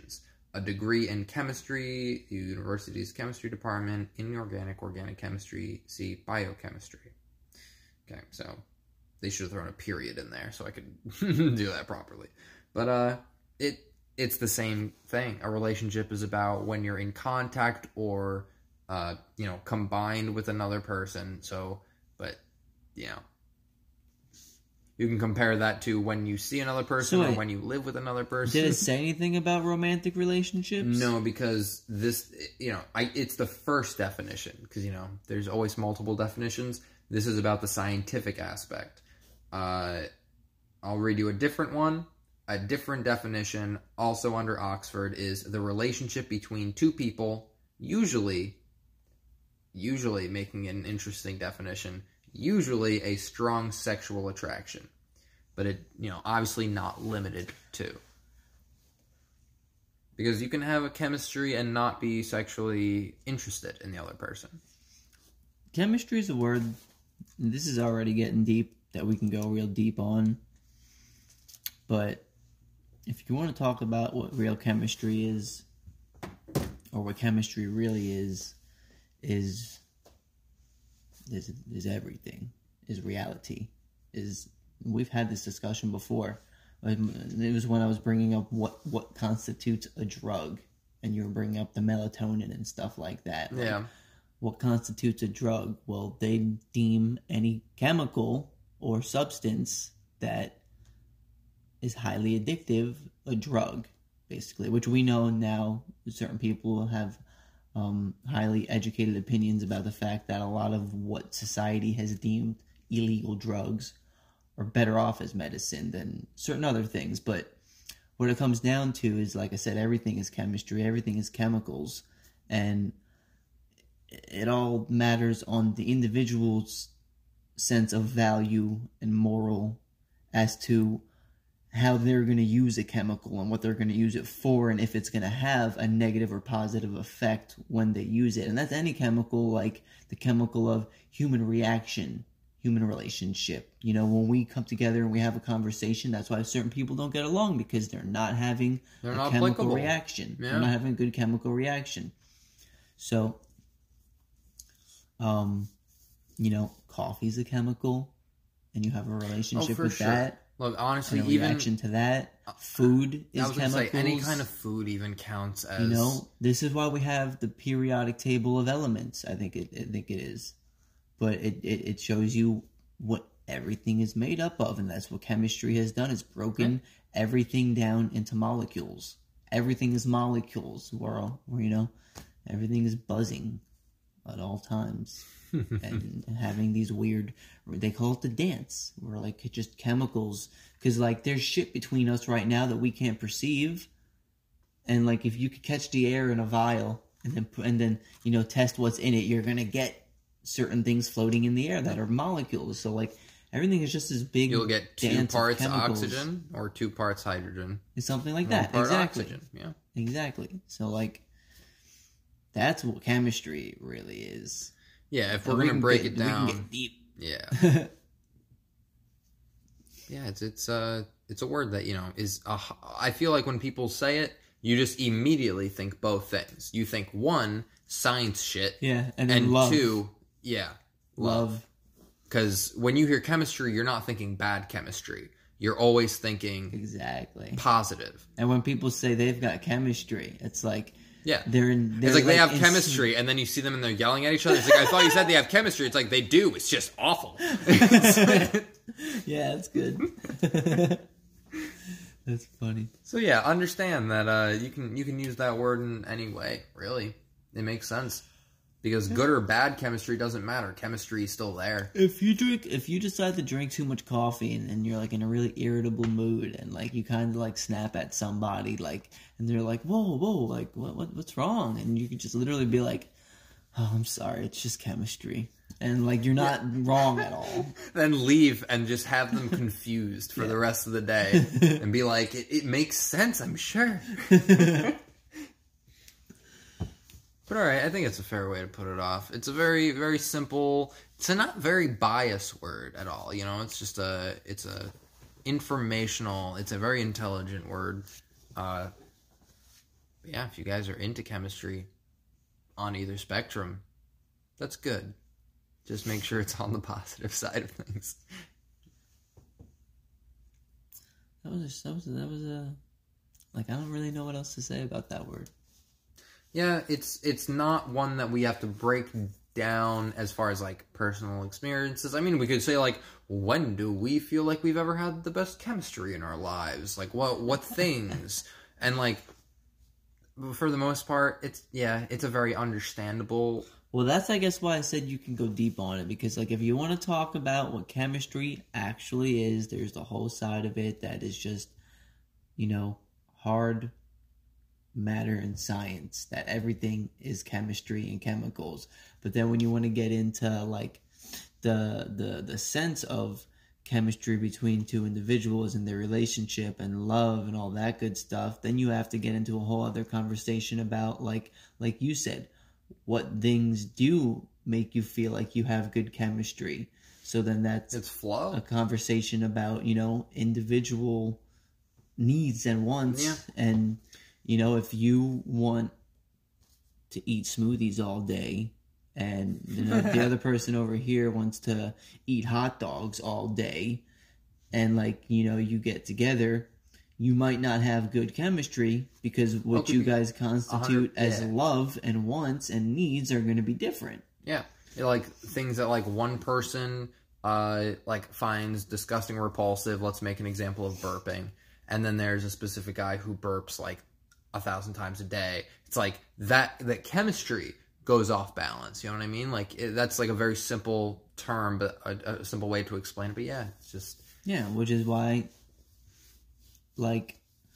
a degree in chemistry, the university's chemistry department, inorganic, organic chemistry, C, biochemistry. Okay, so they should have thrown a period in there so I could do that properly. But uh, it it's the same thing. A relationship is about when you're in contact or, uh, you know, combined with another person. So, but, you know, you can compare that to when you see another person so or when you live with another person. Did it say anything about romantic relationships? No, because this, you know, I, it's the first definition. Because, you know, there's always multiple definitions. This is about the scientific aspect. Uh, I'll read you a different one. A different definition, also under Oxford, is the relationship between two people, usually, usually making an interesting definition, usually a strong sexual attraction. But it, you know, obviously not limited to. Because you can have a chemistry and not be sexually interested in the other person. Chemistry is a word, this is already getting deep, that we can go real deep on. But if you want to talk about what real chemistry is, or what chemistry really is, is is is everything, is reality, is we've had this discussion before. It was when I was bringing up what what constitutes a drug, and you were bringing up the melatonin and stuff like that. Like, yeah. What constitutes a drug? Well, they deem any chemical or substance that is highly addictive a drug, basically, which we know now certain people have um, highly educated opinions about the fact that a lot of what society has deemed illegal drugs are better off as medicine than certain other things. But what it comes down to is, like I said, everything is chemistry, everything is chemicals, and it all matters on the individual's sense of value and moral as to how they're going to use a chemical and what they're going to use it for, and if it's going to have a negative or positive effect when they use it. And that's any chemical, like the chemical of human reaction, human relationship. You know, when we come together and we have a conversation, that's why certain people don't get along, because they're not having they're a not chemical applicable. reaction. Yeah. They're not having a good chemical reaction. So, um, you know, coffee's a chemical, and you have a relationship oh, with sure. that. Look, honestly, and a even reaction to that, food is I was chemicals. Say, any kind of food even counts as, you know, this is why we have the periodic table of elements. I think it. I think it is, but it, it, it shows you what everything is made up of, and that's what chemistry has done. It's broken right. everything down into molecules. Everything is molecules. Where, where you know, everything is buzzing at all times. and, and having these weird, they call it the dance, where like it's just chemicals, because like there's shit between us right now that we can't perceive, and like if you could catch the air in a vial and then and then you know test what's in it, you're gonna get certain things floating in the air that are molecules. So like everything is just this big. You'll get two dance parts of oxygen or two parts hydrogen. It's something like One that. part Exactly. Oxygen. Yeah. Exactly. So like that's what chemistry really is. Yeah, if And we're we gonna can break get- it we can down, get deep. yeah, yeah, it's it's uh it's a word that you know is a, h- I feel like when people say it, you just immediately think both things. You think one, science shit, Yeah, and then and love. two, yeah, Love. Because when you hear chemistry, you're not thinking bad chemistry. You're always thinking Exactly. positive. And when people say they've got chemistry, it's like Yeah. they're in. They're It's like they have in- chemistry, and then you see them and they're yelling at each other. It's like, I thought you said they have chemistry. It's like, they do. It's just awful. Yeah, that's good. That's funny. So yeah, understand that uh, you can you can use that word in any way. Really, it makes sense because good or bad chemistry doesn't matter. Chemistry is still there. If you drink, if you decide to drink too much coffee and, and you're like in a really irritable mood and like you kind of like snap at somebody, like, and they're like, whoa, whoa, like what, what what's wrong? And you can just literally be like, oh, I'm sorry, it's just chemistry. And like you're not wrong at all. Then leave and just have them confused for Yeah. the rest of the day and be like, it, it makes sense, I'm sure. But alright, I think it's a fair way to put it off. It's a very, very simple, it's a not very biased word at all, you know, it's just a, it's a informational, it's a very intelligent word. Uh, But yeah, if you guys are into chemistry on either spectrum, that's good. Just make sure it's on the positive side of things. That was a, that was a, that was a like I don't really know what else to say about that word. Yeah, it's it's not one that we have to break down as far as like personal experiences. I mean, we could say like, when do we feel like we've ever had the best chemistry in our lives? Like what what things? And like for the most part, it's yeah, it's a very understandable. Well, that's I guess why I said you can go deep on it, because like if you want to talk about what chemistry actually is, there's the whole side of it that is just, you know, hard matter and science, that everything is chemistry and chemicals. But then when you want to get into like the the the sense of chemistry between two individuals and their relationship and love and all that good stuff, then you have to get into a whole other conversation about like like you said, what things do make you feel like you have good chemistry. So then that's it's flow. A conversation about, you know, individual needs and wants. Yeah. And you know, if you want to eat smoothies all day and you know the other person over here wants to eat hot dogs all day, and like, you know, you get together, you might not have good chemistry because what well, you guys constitute as yeah. love and wants and needs are going to be different. Yeah. Like things that like one person uh like finds disgusting or repulsive. Let's make an example of burping. And then there's a specific guy who burps like a thousand times a day. It's like that that chemistry goes off balance. You know what I mean? Like it, that's like a very simple term, but a, a simple way to explain it. But yeah, it's just yeah, which is why like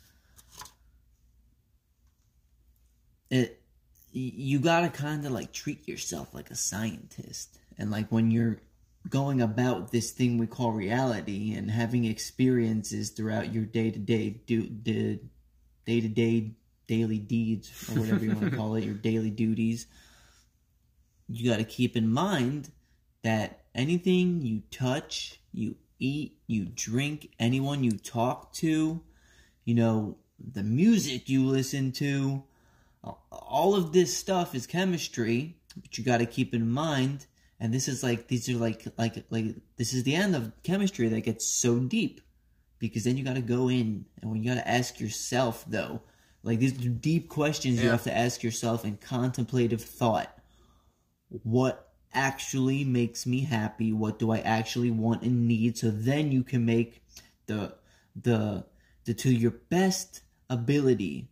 it you gotta kind of like treat yourself like a scientist, and like when you're going about this thing we call reality and having experiences throughout your day-to-day do the day-to-day daily deeds, or whatever you want to call it, your daily duties, you got to keep in mind that anything you touch, you eat, you drink, anyone you talk to, you know, the music you listen to, all of this stuff is chemistry. But you got to keep in mind, and this is like these are like like like this is the end of chemistry that gets so deep, because then you got to go in, and when you got to ask yourself though, like these are deep questions yeah. you have to ask yourself in contemplative thought. What actually makes me happy? What do I actually want and need? So then you can make the the the to your best ability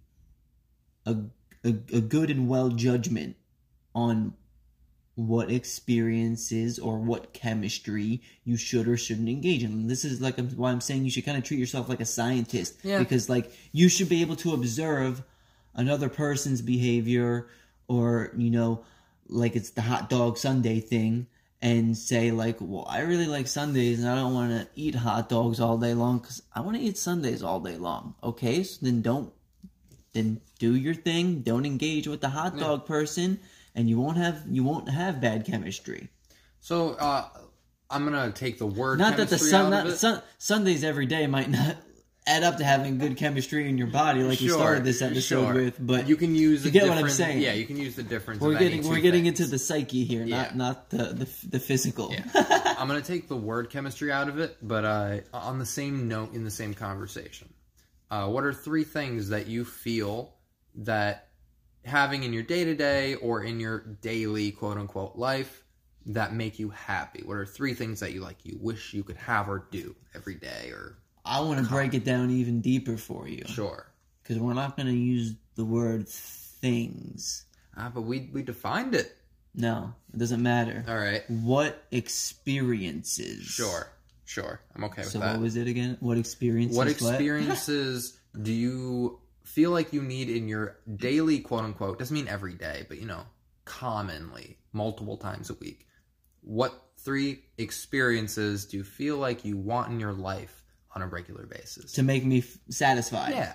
a a, a good and well judgment on what experiences or what chemistry you should or shouldn't engage in. This is like why I'm saying you should kind of treat yourself like a scientist. Yeah. Because like you should be able to observe another person's behavior, or, you know, like it's the hot dog Sunday thing, and say like, well, I really like Sundays and I don't want to eat hot dogs all day long because I want to eat Sundays all day long. Okay, so then don't, then do your thing. Don't engage with the hot dog yeah. person, and you won't have you won't have bad chemistry. So uh, I'm gonna take the word not that the sun, out not of it. sun, Sundays every day might not add up to having good chemistry in your body, like sure, we started this episode sure. with. But you can use you the get what I'm saying. Yeah, you can use the difference. We're of getting any we're two getting things. into the psyche here, yeah. not not the the, the physical. Yeah. I'm gonna take the word chemistry out of it, but uh, on the same note, in the same conversation, uh, what are three things that you feel that having in your day-to-day or in your daily quote-unquote life that make you happy? What are three things that you like you wish you could have or do every day? Or I want to break it down even deeper for you. Sure. Because we're not going to use the word things. Ah, but we we defined it. No, it doesn't matter. All right. What experiences? Sure. Sure. I'm okay with so that. So what was it again? What experiences? What experiences do you feel like you need in your daily quote-unquote, doesn't mean every day, but, you know, commonly, multiple times a week. What three experiences do you feel like you want in your life on a regular basis? To make me f- satisfied. Yeah.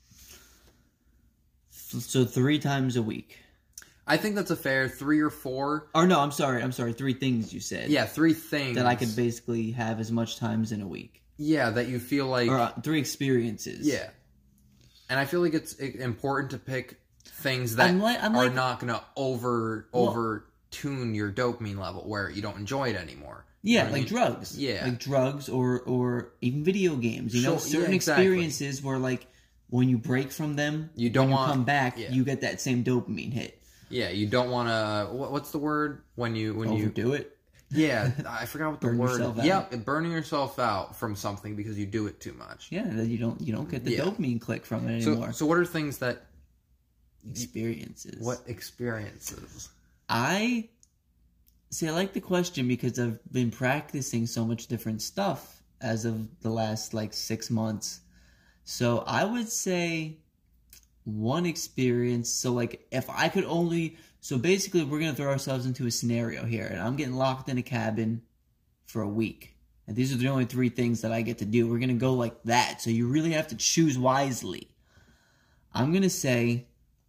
So three times a week. I think that's a fair three or four. Or no, I'm sorry. I'm sorry. Three things you said. Yeah, three things. That I could basically have as much times in a week. Yeah, that you feel like... Or uh, three experiences. Yeah. And I feel like it's important to pick things that I'm like, I'm are like, not going to over well, over tune your dopamine level where you don't enjoy it anymore. You Yeah, know like I mean? drugs. Yeah. Like drugs or, or even video games. You know, Sure, certain yeah, exactly. experiences where, like, when you break from them, You don't when you want- come back, yeah. you get that same dopamine hit. Yeah, you don't want to. What, what's the word when you when you Overdo it. Yeah, I forgot what the Burn word. yourself out. Yep, burning yourself out from something because you do it too much. Yeah, that you don't you don't get the Yeah. dopamine click from it So, anymore. so what are things that Experiences. what experiences? I see. I like the question because I've been practicing so much different stuff as of the last like six months. So I would say one experience. So like if I could only, so basically we're gonna throw ourselves into a scenario here, and I'm getting locked in a cabin for a week, and these are the only three things that I get to do. We're gonna go like that. So you really have to choose wisely. I'm gonna say,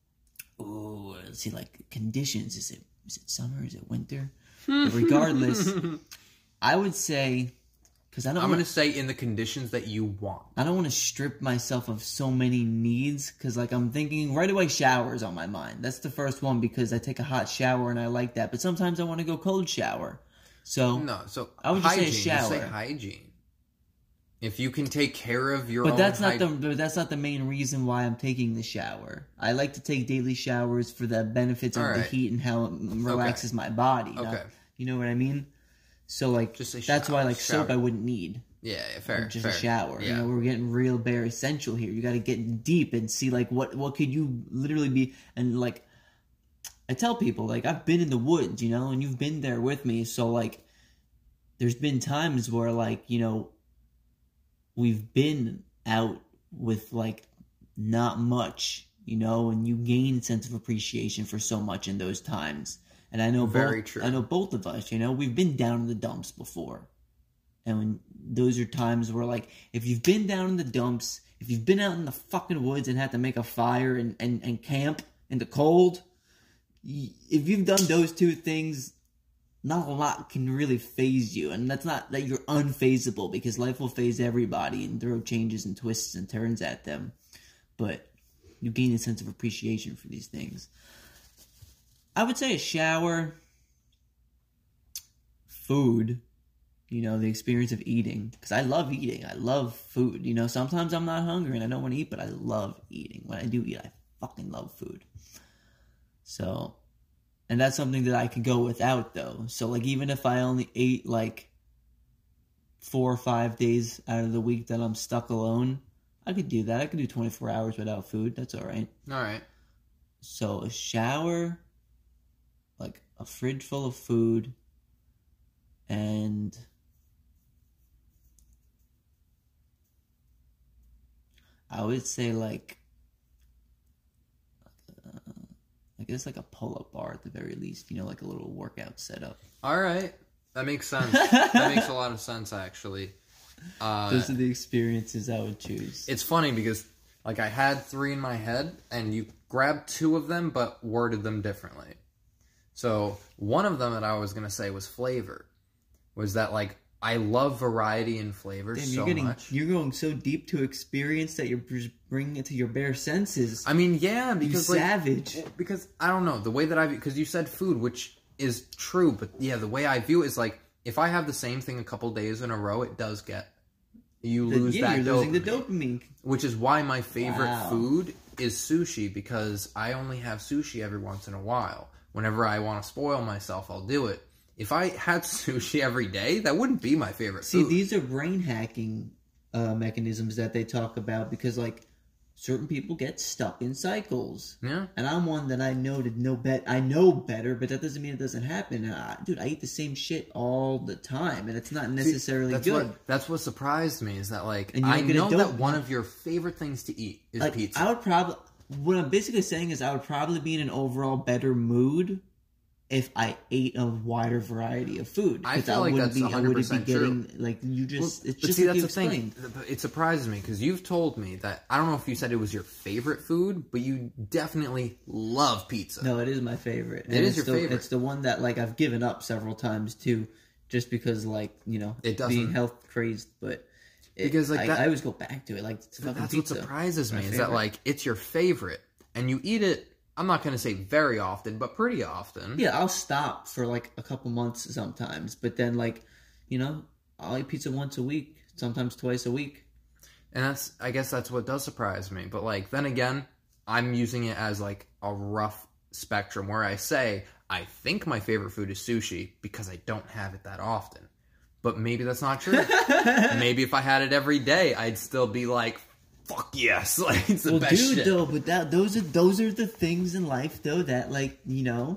oh, let's see, like conditions. Is it is it summer? Is it winter? But regardless, I would say, because I don't I'm wanna, going to say in the conditions that you want. I don't want to strip myself of so many needs. Because like I'm thinking right away, showers on my mind. That's the first one because I take a hot shower and I like that. But sometimes I want to go cold shower. So No, so I would just say hygiene. shower. Just say hygiene. If you can take care of your But own that's not hy- the but that's not the main reason why I'm taking the shower. I like to take daily showers for the benefits of All the right. heat and how it relaxes my body. not- Okay. you know what I mean? So like Just say that's why shower, like soap shower. I wouldn't need. Yeah, yeah, fair. Just fair. a shower. Yeah. You know, we're getting real bare essential here. You got to get deep and see like what what could you literally be. And like I tell people, like I've been in the woods, you know, and you've been there with me. So like there's been times where like, you know, we've been out with like not much, you know, and you gain sense of appreciation for so much in those times. And I know Very both, true. I know both of us, you know, we've been down in the dumps before. And when those are times where like if you've been down in the dumps, if you've been out in the fucking woods and had to make a fire and, and, and camp in the cold, y- if you've done those two things, not a lot can really phase you. And that's not that you're unfazable, because life will phase everybody and throw changes and twists and turns at them. But you gain a sense of appreciation for these things. I would say a shower, food, you know, the experience of eating. Because I love eating. I love food. You know, sometimes I'm not hungry and I don't want to eat, but I love eating. When I do eat, I fucking love food. So... and that's something that I could go without, though. So, like, even if I only ate, like, four or five days out of the week that I'm stuck alone, I could do that. I could do twenty-four hours without food. That's all right. All right. So, a shower, like, a fridge full of food, and... I would say, like... I guess like a pull-up bar at the very least, you know, like a little workout setup. All right. That makes sense. That makes a lot of sense, actually. Uh, Those are the experiences I would choose. it's funny because, like, I had three in my head, and you grabbed two of them, but worded them differently. So, one of them that I was going to say was flavor. Was that, like, I love variety in flavors Damn, so you're getting, much. You're going so deep to experience that you're just bringing it to your bare senses. I mean, yeah, because, you like... savage. well, because, I don't know, the way that I view... because you said food, which is true, but, yeah, the way I view it is, like, if I have the same thing a couple days in a row, it does get... You The- lose yeah, that you're dopamine. losing the dopamine. Which is why my favorite Wow. food is sushi, because I only have sushi every once in a while. Whenever I want to spoil myself, I'll do it. If I had sushi every day, that wouldn't be my favorite See, food. these are brain hacking uh, mechanisms that they talk about, because, like, certain people get stuck in cycles. Yeah. And I'm one that I know to know bet. I know better, but that doesn't mean it doesn't happen. And I, dude, I eat the same shit all the time, and it's not necessarily that's good. What, that's what surprised me, is that, like, And you I don't get a know that dope- one of your favorite things to eat is Like, pizza. I would probably. What I'm basically saying is, I would probably be in an overall better mood if I ate a wider variety of food. I 'Cause feel like wouldn't that's be, I wouldn't be one hundred percent true. getting like you just. Well, it's but just see, like that's you the explained. thing. It surprises me, because you've told me that, I don't know if you said it was your favorite food, but you definitely love pizza. No, it is my favorite. It is it's your the, favorite. It's the one that like I've given up several times too, just because like you know It doesn't- being health crazed, but it, Because, like, I, that- I always go back to it. Like it's fucking That's pizza. what surprises My me, is that, favorite. like, it's your favorite, and you eat it I'm not going to say very often, but pretty often. Yeah, I'll stop for like a couple months sometimes, but then like, you know, I'll eat pizza once a week, sometimes twice a week. And that's, I guess that's what does surprise me. But like, then again, I'm using it as like a rough spectrum where I say, I think my favorite food is sushi because I don't have it that often. But maybe that's not true. Maybe if I had it every day, I'd still be like, fuck yes, like it's the well, best dude, shit. though, but that those are those are the things in life, though, that like you know.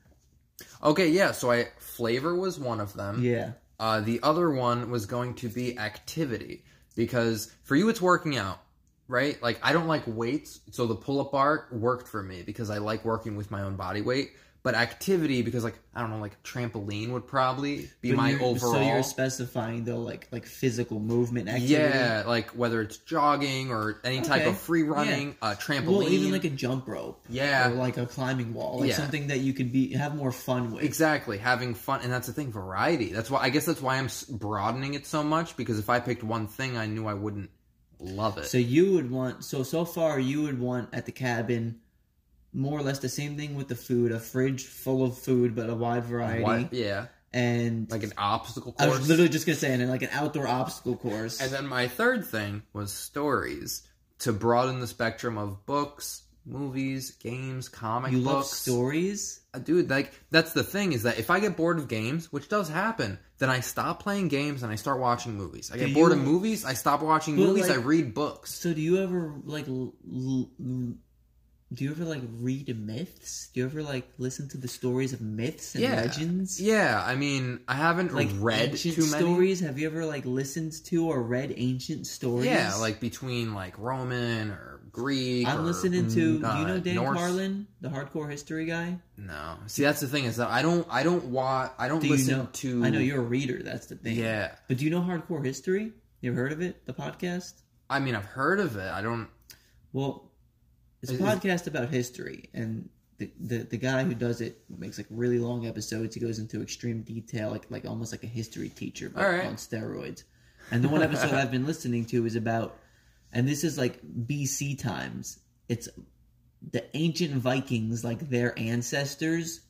Okay, yeah. So I flavor was one of them. Yeah. Uh, the other one was going to be activity because for you it's working out, right? Like I don't like weights, so the pull-up bar worked for me because I like working with my own body weight. But activity, because like I don't know, like trampoline would probably be But my you're- overall. So you're specifying though, like like physical movement activity. Yeah, like whether it's jogging or any type Okay. of free running, uh, trampoline. Well, even like a jump rope. Yeah. Or like a climbing wall, like Yeah. something that you could be have more fun with. Exactly, having fun, and that's the thing, variety. That's why I guess that's why I'm s- broadening it so much, because if I picked one thing, I knew I wouldn't love it. So you would want so so far you would want at the cabin more or less the same thing with the food, a fridge full of food but a wide variety. What? Yeah, And like an obstacle I course. was literally just gonna say, and then like an outdoor obstacle course. And then my third thing was stories, to broaden the spectrum of books, movies, games, comic you books. love stories? Uh, Dude, like, that's the thing, is that if I get bored of games, which does happen, then I stop playing games and I start watching movies. I get Do bored you- of movies, I stop watching But, movies, like- I read books. So do you ever like l- l- l- do you ever like read myths? Do you ever like listen to the stories of myths and Yeah. legends? Yeah, I mean, I haven't Like read ancient too many. stories? Have you ever like listened to or read ancient stories? Yeah, like between like Roman or Greek. I'm or, listening to. mm, do you know uh, Dan Norse. Carlin, the hardcore history guy? No, see, that's the thing, is that I don't, I don't watch, I don't Do you listen know? to. I know you're a reader. That's the thing. Yeah, But do you know hardcore history? You ever heard of it? The podcast? I mean, I've heard of it. I don't. Well, it's a Is- podcast about history, and the, the the guy who does it makes like really long episodes. He goes into extreme detail, like like almost like a history teacher, but All right. on steroids. And the one episode I've been listening to is about, and this is like B C times. It's the ancient Vikings, like their ancestors,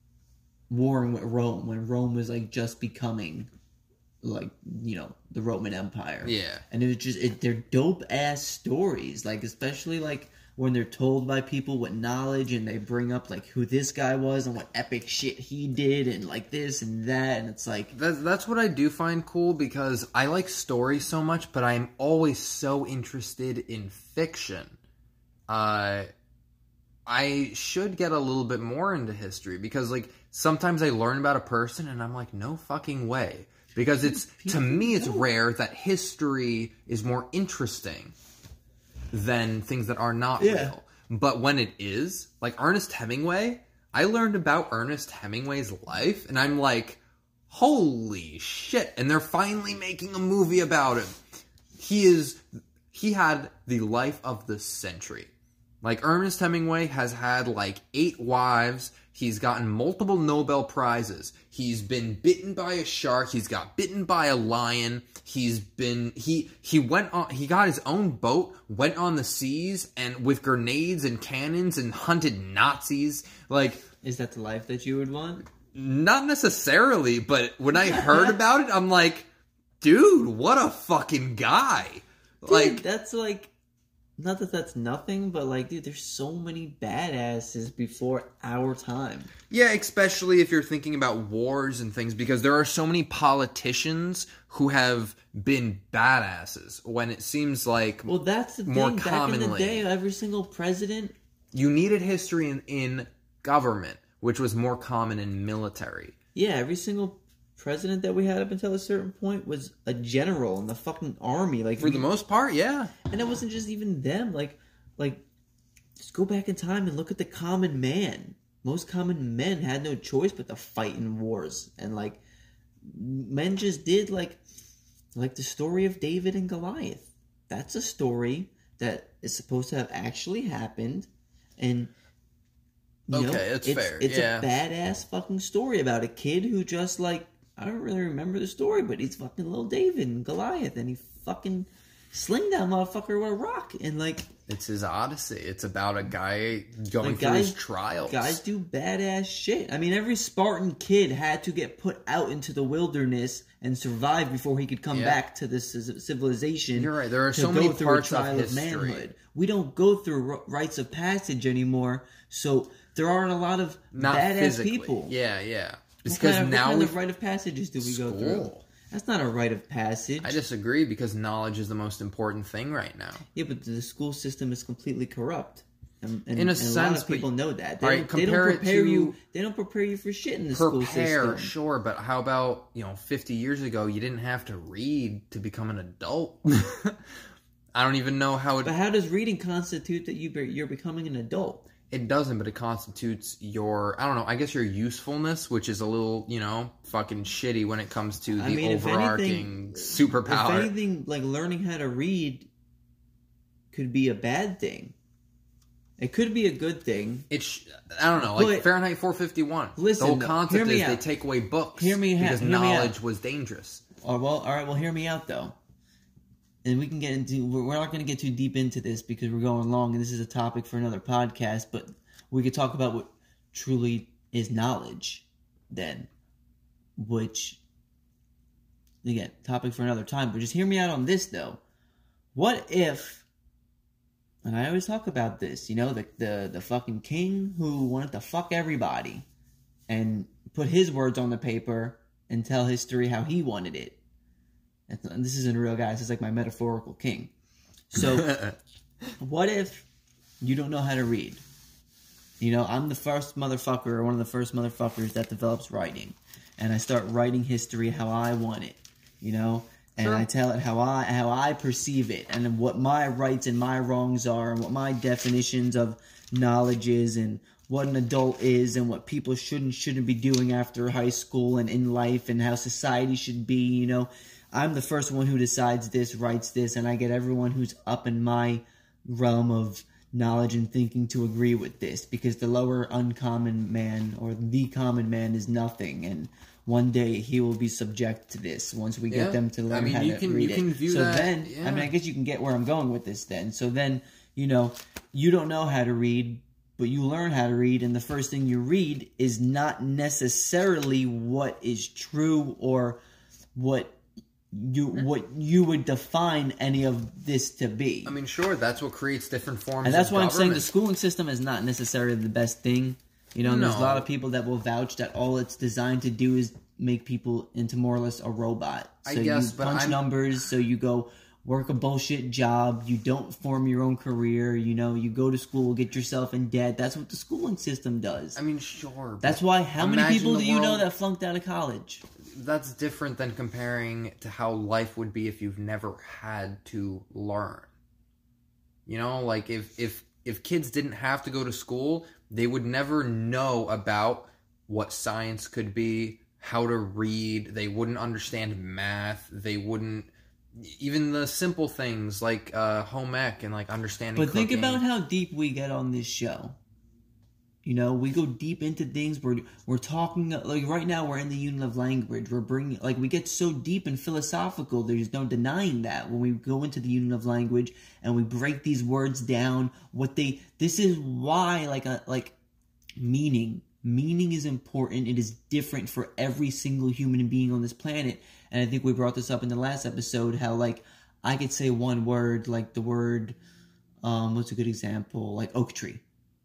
warring with Rome when Rome was like just becoming, like, you know, the Roman Empire. Yeah. And it was just it, they're dope ass stories, like especially like when they're told by people with knowledge and they bring up like who this guy was and what epic shit he did and like this and that, and it's like That's, that's what I do find cool, because I like stories so much, but I'm always so interested in fiction. Uh, I should get a little bit more into history, because like sometimes I learn about a person and I'm like, no fucking way. Because it's, to me, it's rare that history is more interesting than things that are not Yeah. real. But when it is, like Ernest Hemingway, I learned about Ernest Hemingway's life, and I'm like, holy shit. And they're finally making a movie about him. He is, he had the life of the century. Like, Ernest Hemingway has had like eight wives. He's gotten multiple Nobel Prizes. He's been bitten by a shark. He's got bitten by a lion. He's been, he, he went on, he got his own boat, went on the seas, and with grenades and cannons, and hunted Nazis. Like, is that the life that you would want? not necessarily, but when I heard about it, I'm like, dude, what a fucking guy. Dude, Like, that's like, not that that's nothing, but like, dude, there's so many badasses before our time. yeah, especially if you're thinking about wars and things, because there are so many politicians who have been badasses, when it seems like Well, that's the more thing. Back in the commonly. day, every single president. you needed history in, in government, which was more common in military. Yeah, every single president that we had up until a certain point was a general in the fucking army. Like For we- the most part, yeah. and it wasn't just even them. Like, like, just go back in time and look at the common man. Most common men had no choice but to fight in wars, and like, men just did like, like the story of David and Goliath. That's a story that is supposed to have actually happened, and you know, Okay, that's it's, fair, It's yeah. a badass fucking story about a kid who just like, I don't really remember the story, but he's fucking little David and Goliath, and he fucking sling that motherfucker with a rock. And, like... It's his Odyssey. It's about a guy going like through guys, his trials. Guys do badass shit. I mean, every Spartan kid had to get put out into the wilderness and survive before he could come yeah. back to this civilization. You're right. There are so many parts of history. Of manhood. We don't go through rites of passage anymore, so there aren't a lot of Not badass physically. people. Yeah, yeah. It's because because now what kind we of rite of passages do we school. go through? That's not a rite of passage. I disagree because knowledge is the most important thing right now. Yeah, but the school system is completely corrupt. And, and, in a and sense, a lot of people know that. They, right, don't, they don't prepare to you. They don't prepare you for shit in the school prepare, system. Sure, but how about you know, fifty years ago, you didn't have to read to become an adult. I don't even know how it. But how does reading constitute that you be, you're becoming an adult? It doesn't, but it constitutes your, I don't know, I guess your usefulness, which is a little, you know, fucking shitty when it comes to the I mean, overarching anything, superpower. If anything, like learning how to read could be a bad thing. It could be a good thing. It's, I don't know, like but, Fahrenheit four fifty-one. Listen, the whole concept is out. they take away books hear me because hear knowledge me was dangerous. Oh, well, all right, well, hear me out, though. And we can get into, we're not going to get too deep into this because we're going long and this is a topic for another podcast, but we could talk about what truly is knowledge then, which, again, topic for another time, but just hear me out on this though. What if, and I always talk about this, you know, the, the, the fucking king who wanted to fuck everybody and put his words on the paper and tell history how he wanted it. And this isn't real, guys. It's like my metaphorical king. So, what if you don't know how to read? You know, I'm the first motherfucker, or one of the first motherfuckers that develops writing. And I start writing history how I want it, you know? And sure. I tell it how I how I perceive it, and what my rights and my wrongs are, and what my definitions of knowledge is, and what an adult is, and what people should and shouldn't be doing after high school and in life, and how society should be, you know? I'm the first one who decides this, writes this, and I get everyone who's up in my realm of knowledge and thinking to agree with this, because the lower uncommon man, or the common man, is nothing, and one day he will be subject to this once we yeah. get them to learn I mean, how you to can, read you it. Can view so that, then, yeah. I mean, I guess you can get where I'm going with this then. So then, you know, you don't know how to read, but you learn how to read, and the first thing you read is not necessarily what is true or what you what you would define any of this to be. I mean, sure, that's what creates different forms and that's of why government. I'm saying the schooling system is not necessarily the best thing. You know, and no. there's a lot of people that will vouch that all it's designed to do is make people into more or less a robot. So I guess, you but punch I'm... numbers, so you go work a bullshit job, you don't form your own career, you know, you go to school, get yourself in debt. That's what the schooling system does. I mean, sure. That's why, how many people do you world... know that flunked out of college? That's different than comparing to how life would be if you've never had to learn. You know, like if if if kids didn't have to go to school, they would never know about what science could be, how to read. They wouldn't understand math. They wouldn't even the simple things like uh, home ec and like understanding. But cooking. Think about how deep we get on this show. You know, we go deep into things. We're we're talking like right now. We're in the unit of language. We're bringing like we get so deep and philosophical. There's no denying that when we go into the unit of language and we break these words down. What they this is why like a like meaning meaning is important. It is different for every single human being on this planet. And I think we brought this up in the last episode. How like I could say one word like the word um what's a good example like oak tree.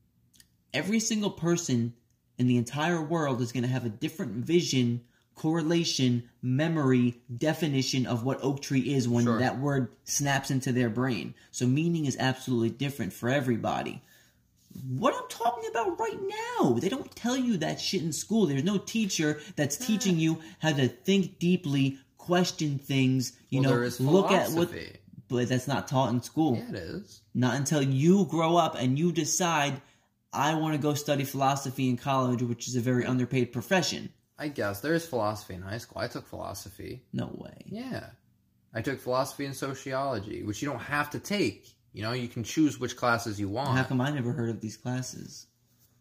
Every single person in the entire world is going to have a different vision, correlation, memory, definition of what oak tree is when sure. that word snaps into their brain. So meaning is absolutely different for everybody. What I'm talking about right now, they don't tell you that shit in school. There's no teacher that's teaching you how to think deeply, question things, you well, know, there is look at what... philosophy. But that's not taught in school. Yeah, it is. Not until you grow up and you decide... I want to go study philosophy in college, which is a very underpaid profession. I guess. There is philosophy in high school. I took philosophy. No way. Yeah. I took philosophy and sociology, which you don't have to take. You know, you can choose which classes you want. How come I never heard of these classes?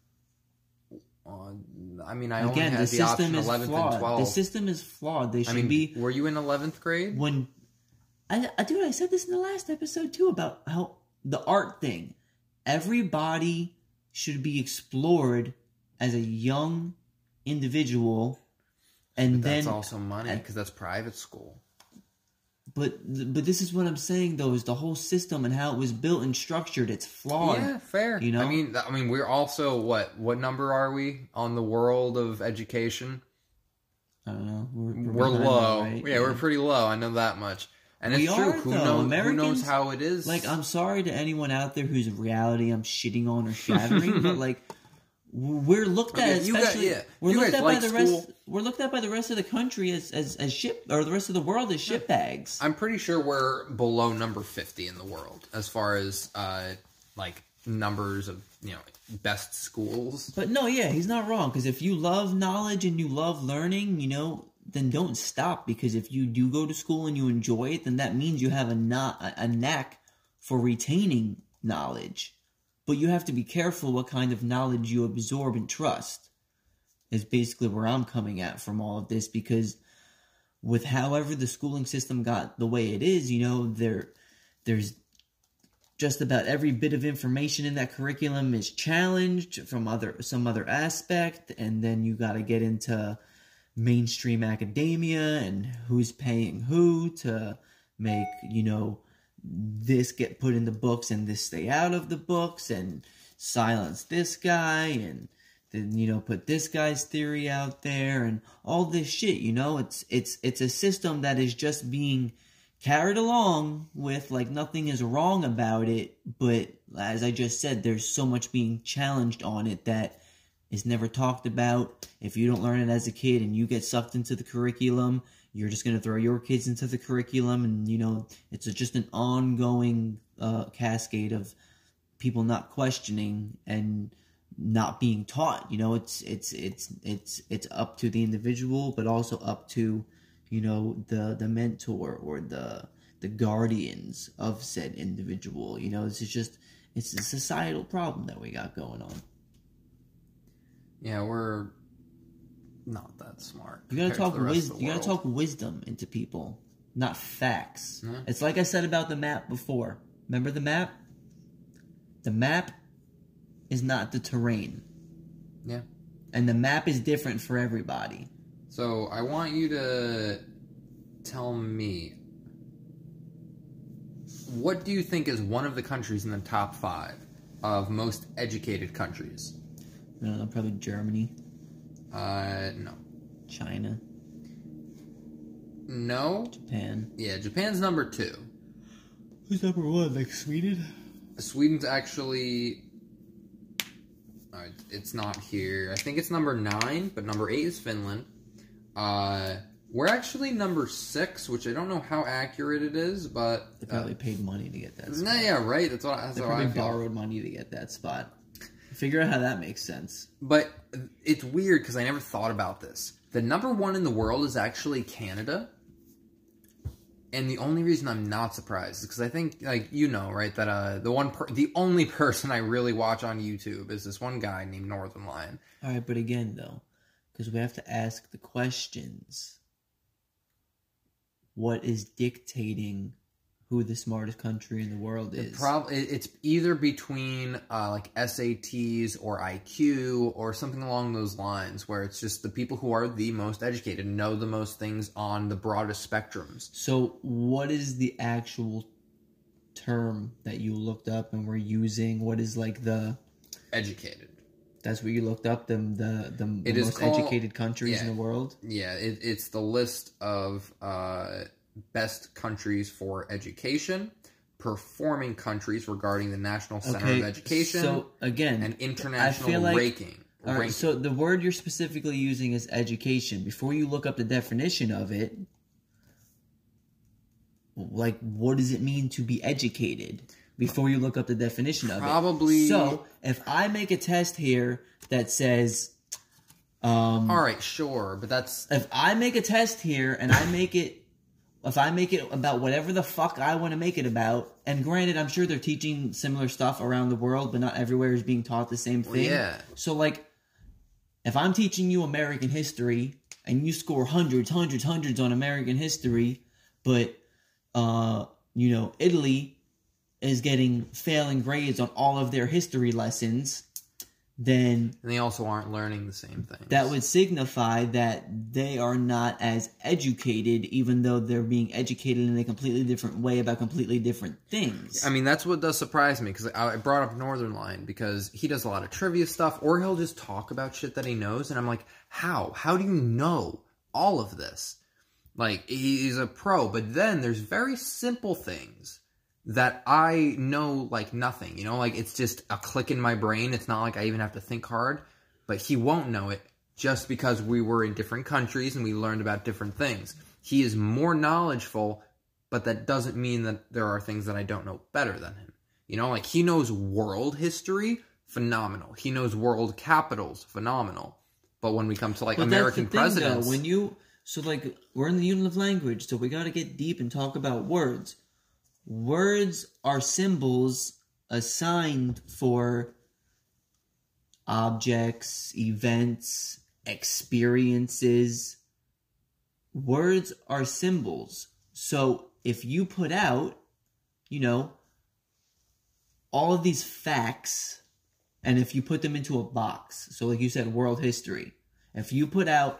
Uh, I mean, I Again, only had the, the option is eleventh flawed. and twelfth. The system is flawed. They should I mean, be... Were you in eleventh grade? When I, I dude, I said this in the last episode too about how the art thing. Everybody should be explored as a young individual, and but that's then also money because that's private school. But but this is what I'm saying though, is the whole system and how it was built and structured. It's flawed. Yeah, fair. You know, I mean, I mean, we're also what what number are we on the world of education? I don't know. We're, we're, we're low. That, right? yeah, yeah, we're pretty low. I know that much. And we it's true. Are, who, though. knows, Americans, who knows how it is? Like, I'm sorry to anyone out there whose reality I'm shitting on or shattering, but like, we're looked at, okay, especially, got, yeah. we're you looked at like by the school. rest. We're looked at by the rest of the country as as, as ship, or the rest of the world as shitbags. I'm pretty sure we're below number fifty in the world as far as uh, like numbers of you know best schools. But no, yeah, he's not wrong, because if you love knowledge and you love learning, you know, then don't stop, because if you do go to school and you enjoy it, then that means you have a not a knack for retaining knowledge. But you have to be careful what kind of knowledge you absorb and trust, is basically where I'm coming at from all of this, because with however the schooling system got the way it is, you know, there there's just about every bit of information in that curriculum is challenged from other some other aspect, and then you got to get into mainstream academia and who's paying who to make, you know, this get put in the books and this stay out of the books, and silence this guy, and then, you know, put this guy's theory out there, and all this shit. You know, it's it's it's a system that is just being carried along with, like, nothing is wrong about it, but as I just said, there's so much being challenged on it that is never talked about. If you don't learn it as a kid and you get sucked into the curriculum, you're just going to throw your kids into the curriculum, and, you know, it's a, just an ongoing uh, cascade of people not questioning and not being taught. You know, it's it's it's it's it's up to the individual, but also up to, you know, the the mentor or the the guardians of said individual. You know, this is just it's a societal problem that we got going on. Yeah, we're not that smart. You gotta talk wisdom. You gotta talk wisdom into people, not facts. Mm-hmm. It's like I said about the map before. Remember the map? The map is not the terrain. Yeah. And the map is different for everybody. So I want you to tell me, what do you think is one of the countries in the top five of most educated countries? I don't know, probably Germany. Uh, no. China. No. Japan. Yeah, Japan's number two. Who's number one? Like Sweden? Sweden's actually... Uh, it's not here. I think it's number nine, but number eight is Finland. Uh, we're actually number six, which I don't know how accurate it is, but... They probably uh, paid money to get that spot. No, yeah, right. That's what, that's they what probably I feel. borrowed money to get that spot. Figure out how that makes sense. But it's weird because I never thought about this. The number one in the world is actually Canada. And the only reason I'm not surprised is because I think, like, you know, right, that uh, the one, per- the only person I really watch on YouTube is this one guy named Northern Lion. All right, but again, though, because we have to ask the questions. What is dictating who the smartest country in the world is? The prob- it's either between uh, like S A Ts or I Q or something along those lines, where it's just the people who are the most educated know the most things on the broadest spectrums. So what is the actual term that you looked up and were using? What is like the... Educated. That's what you looked up, the, the, the, the it most called, educated countries yeah, in the world? Yeah, it, it's the list of... Uh, best countries for education, performing countries regarding the National Center okay, of Education, so again, and international I feel like, ranking. All right, ranking. so the word you're specifically using is education. Before you look up the definition of it, like, what does it mean to be educated? Before you look up the definition of Probably, it. So, if I make a test here that says... Um, all right, sure, but that's... If I make a test here and I make it... If I make it about whatever the fuck I want to make it about, and granted, I'm sure they're teaching similar stuff around the world, but not everywhere is being taught the same thing. Well, yeah. So, like, if I'm teaching you American history, and you score hundreds, hundreds, hundreds on American history, but uh, you know, Italy is getting failing grades on all of their history lessons, then and they also aren't learning the same things. That would signify that they are not as educated, even though they're being educated in a completely different way about completely different things. I mean, that's what does surprise me, because I brought up Northern Line, because he does a lot of trivia stuff, or he'll just talk about shit that he knows, and I'm like, how? How do you know all of this? Like, he's a pro, but then there's very simple things that I know like nothing, you know, like it's just a click in my brain. It's not like I even have to think hard, but he won't know it just because we were in different countries and we learned about different things. He is more knowledgeable, but that doesn't mean that there are things that I don't know better than him. You know, like he knows world history, phenomenal. He knows world capitals, phenomenal. But when we come to like but American that's the thing, presidents, though, when you so like we're in the unit of language, so we got to get deep and talk about words. Words are symbols assigned for objects, events, experiences. Words are symbols. So if you put out, you know, all of these facts, and if you put them into a box, so like you said, world history. If you put out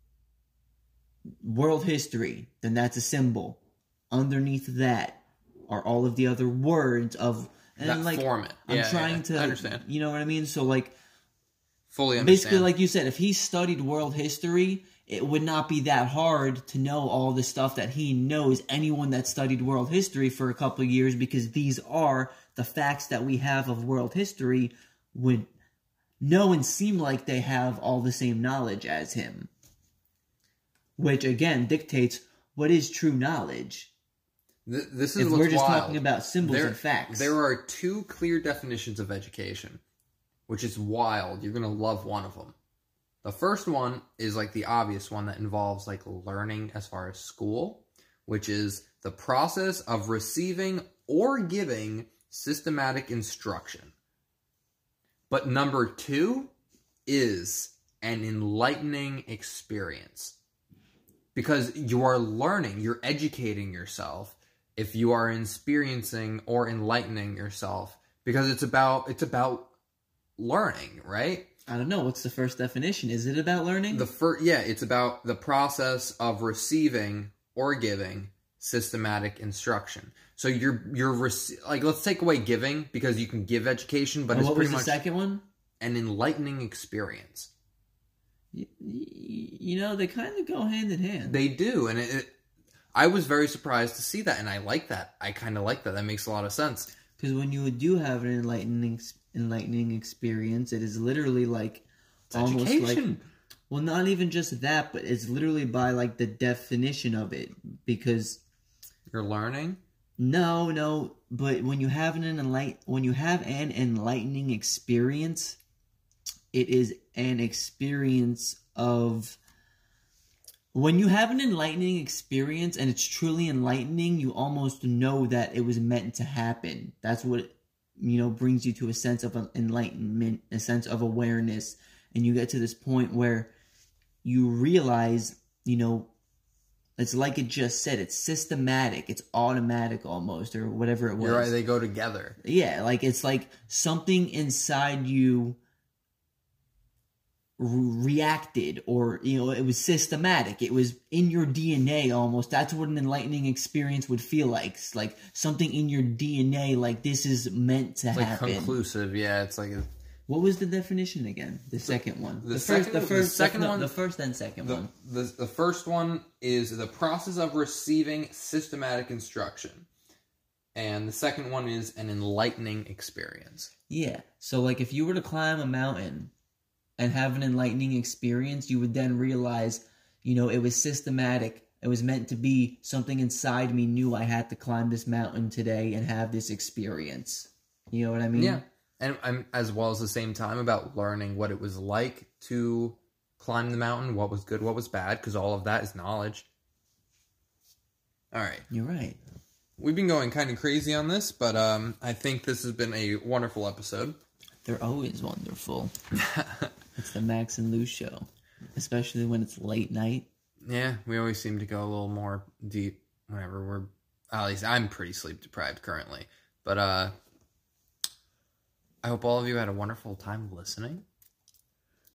world history, then that's a symbol. Underneath that are all of the other words of and that like form it. I'm yeah, trying yeah, to I understand. You know what I mean? So like fully understand. Basically, like you said, if he studied world history, it would not be that hard to know all the stuff that he knows. Anyone that studied world history for a couple of years, because these are the facts that we have of world history, would know and seem like they have all the same knowledge as him. Which again dictates what is true knowledge. This is if what's we're just wild. talking about symbols there, and facts. There are two clear definitions of education, which is wild. You're going to love one of them. The first one is like the obvious one that involves like learning as far as school, which is the process of receiving or giving systematic instruction. But number two is an enlightening experience. Because you are learning, you're educating yourself if you are experiencing or enlightening yourself, because it's about it's about learning, right? I don't know. What's the first definition? Is it about learning? The first, yeah, it's about the process of receiving or giving systematic instruction. So you're you're rec- like let's take away giving, because you can give education, but and it's what pretty was the much second one? An enlightening experience. You, you know, they kind of go hand in hand. They do, and it, it, I was very surprised to see that, and I like that. I kind of like that. That makes a lot of sense. Because when you do have an enlightening, enlightening experience, it is literally like it's almost education. like, well, not even just that, but it's literally by like the definition of it. Because you're learning. No, no, but when you have an enlight, when you have an enlightening experience, it is an experience of. When you have an enlightening experience and it's truly enlightening, you almost know that it was meant to happen. That's what, you know, brings you to a sense of enlightenment, a sense of awareness. And you get to this point where you realize, you know, it's like it just said, it's systematic, it's automatic almost, or whatever it was. You're right, they go together. Yeah, like it's like something inside you reacted, or you know, it was systematic, it was in your D N A almost. That's what an enlightening experience would feel like. It's like something in your D N A, like this is meant to it's happen. Like conclusive, yeah. It's like a, what was the definition again? The second one. The, the second, first, the first, the second no, one. The first and second the, one. The the first one is the process of receiving systematic instruction, and the second one is an enlightening experience. Yeah. So like if you were to climb a mountain and have an enlightening experience, you would then realize, you know, it was systematic. It was meant to be. Something inside me knew I had to climb this mountain today and have this experience. You know what I mean? Yeah. And I'm, as well as the same time about learning what it was like to climb the mountain, what was good, what was bad, because all of that is knowledge. All right. You're right. We've been going kind of crazy on this, but um, I think this has been a wonderful episode. They're always wonderful. It's the Max and Lou show, especially when it's late night. Yeah, we always seem to go a little more deep whenever we're At least I'm pretty sleep deprived currently. But uh, I hope all of you had a wonderful time listening.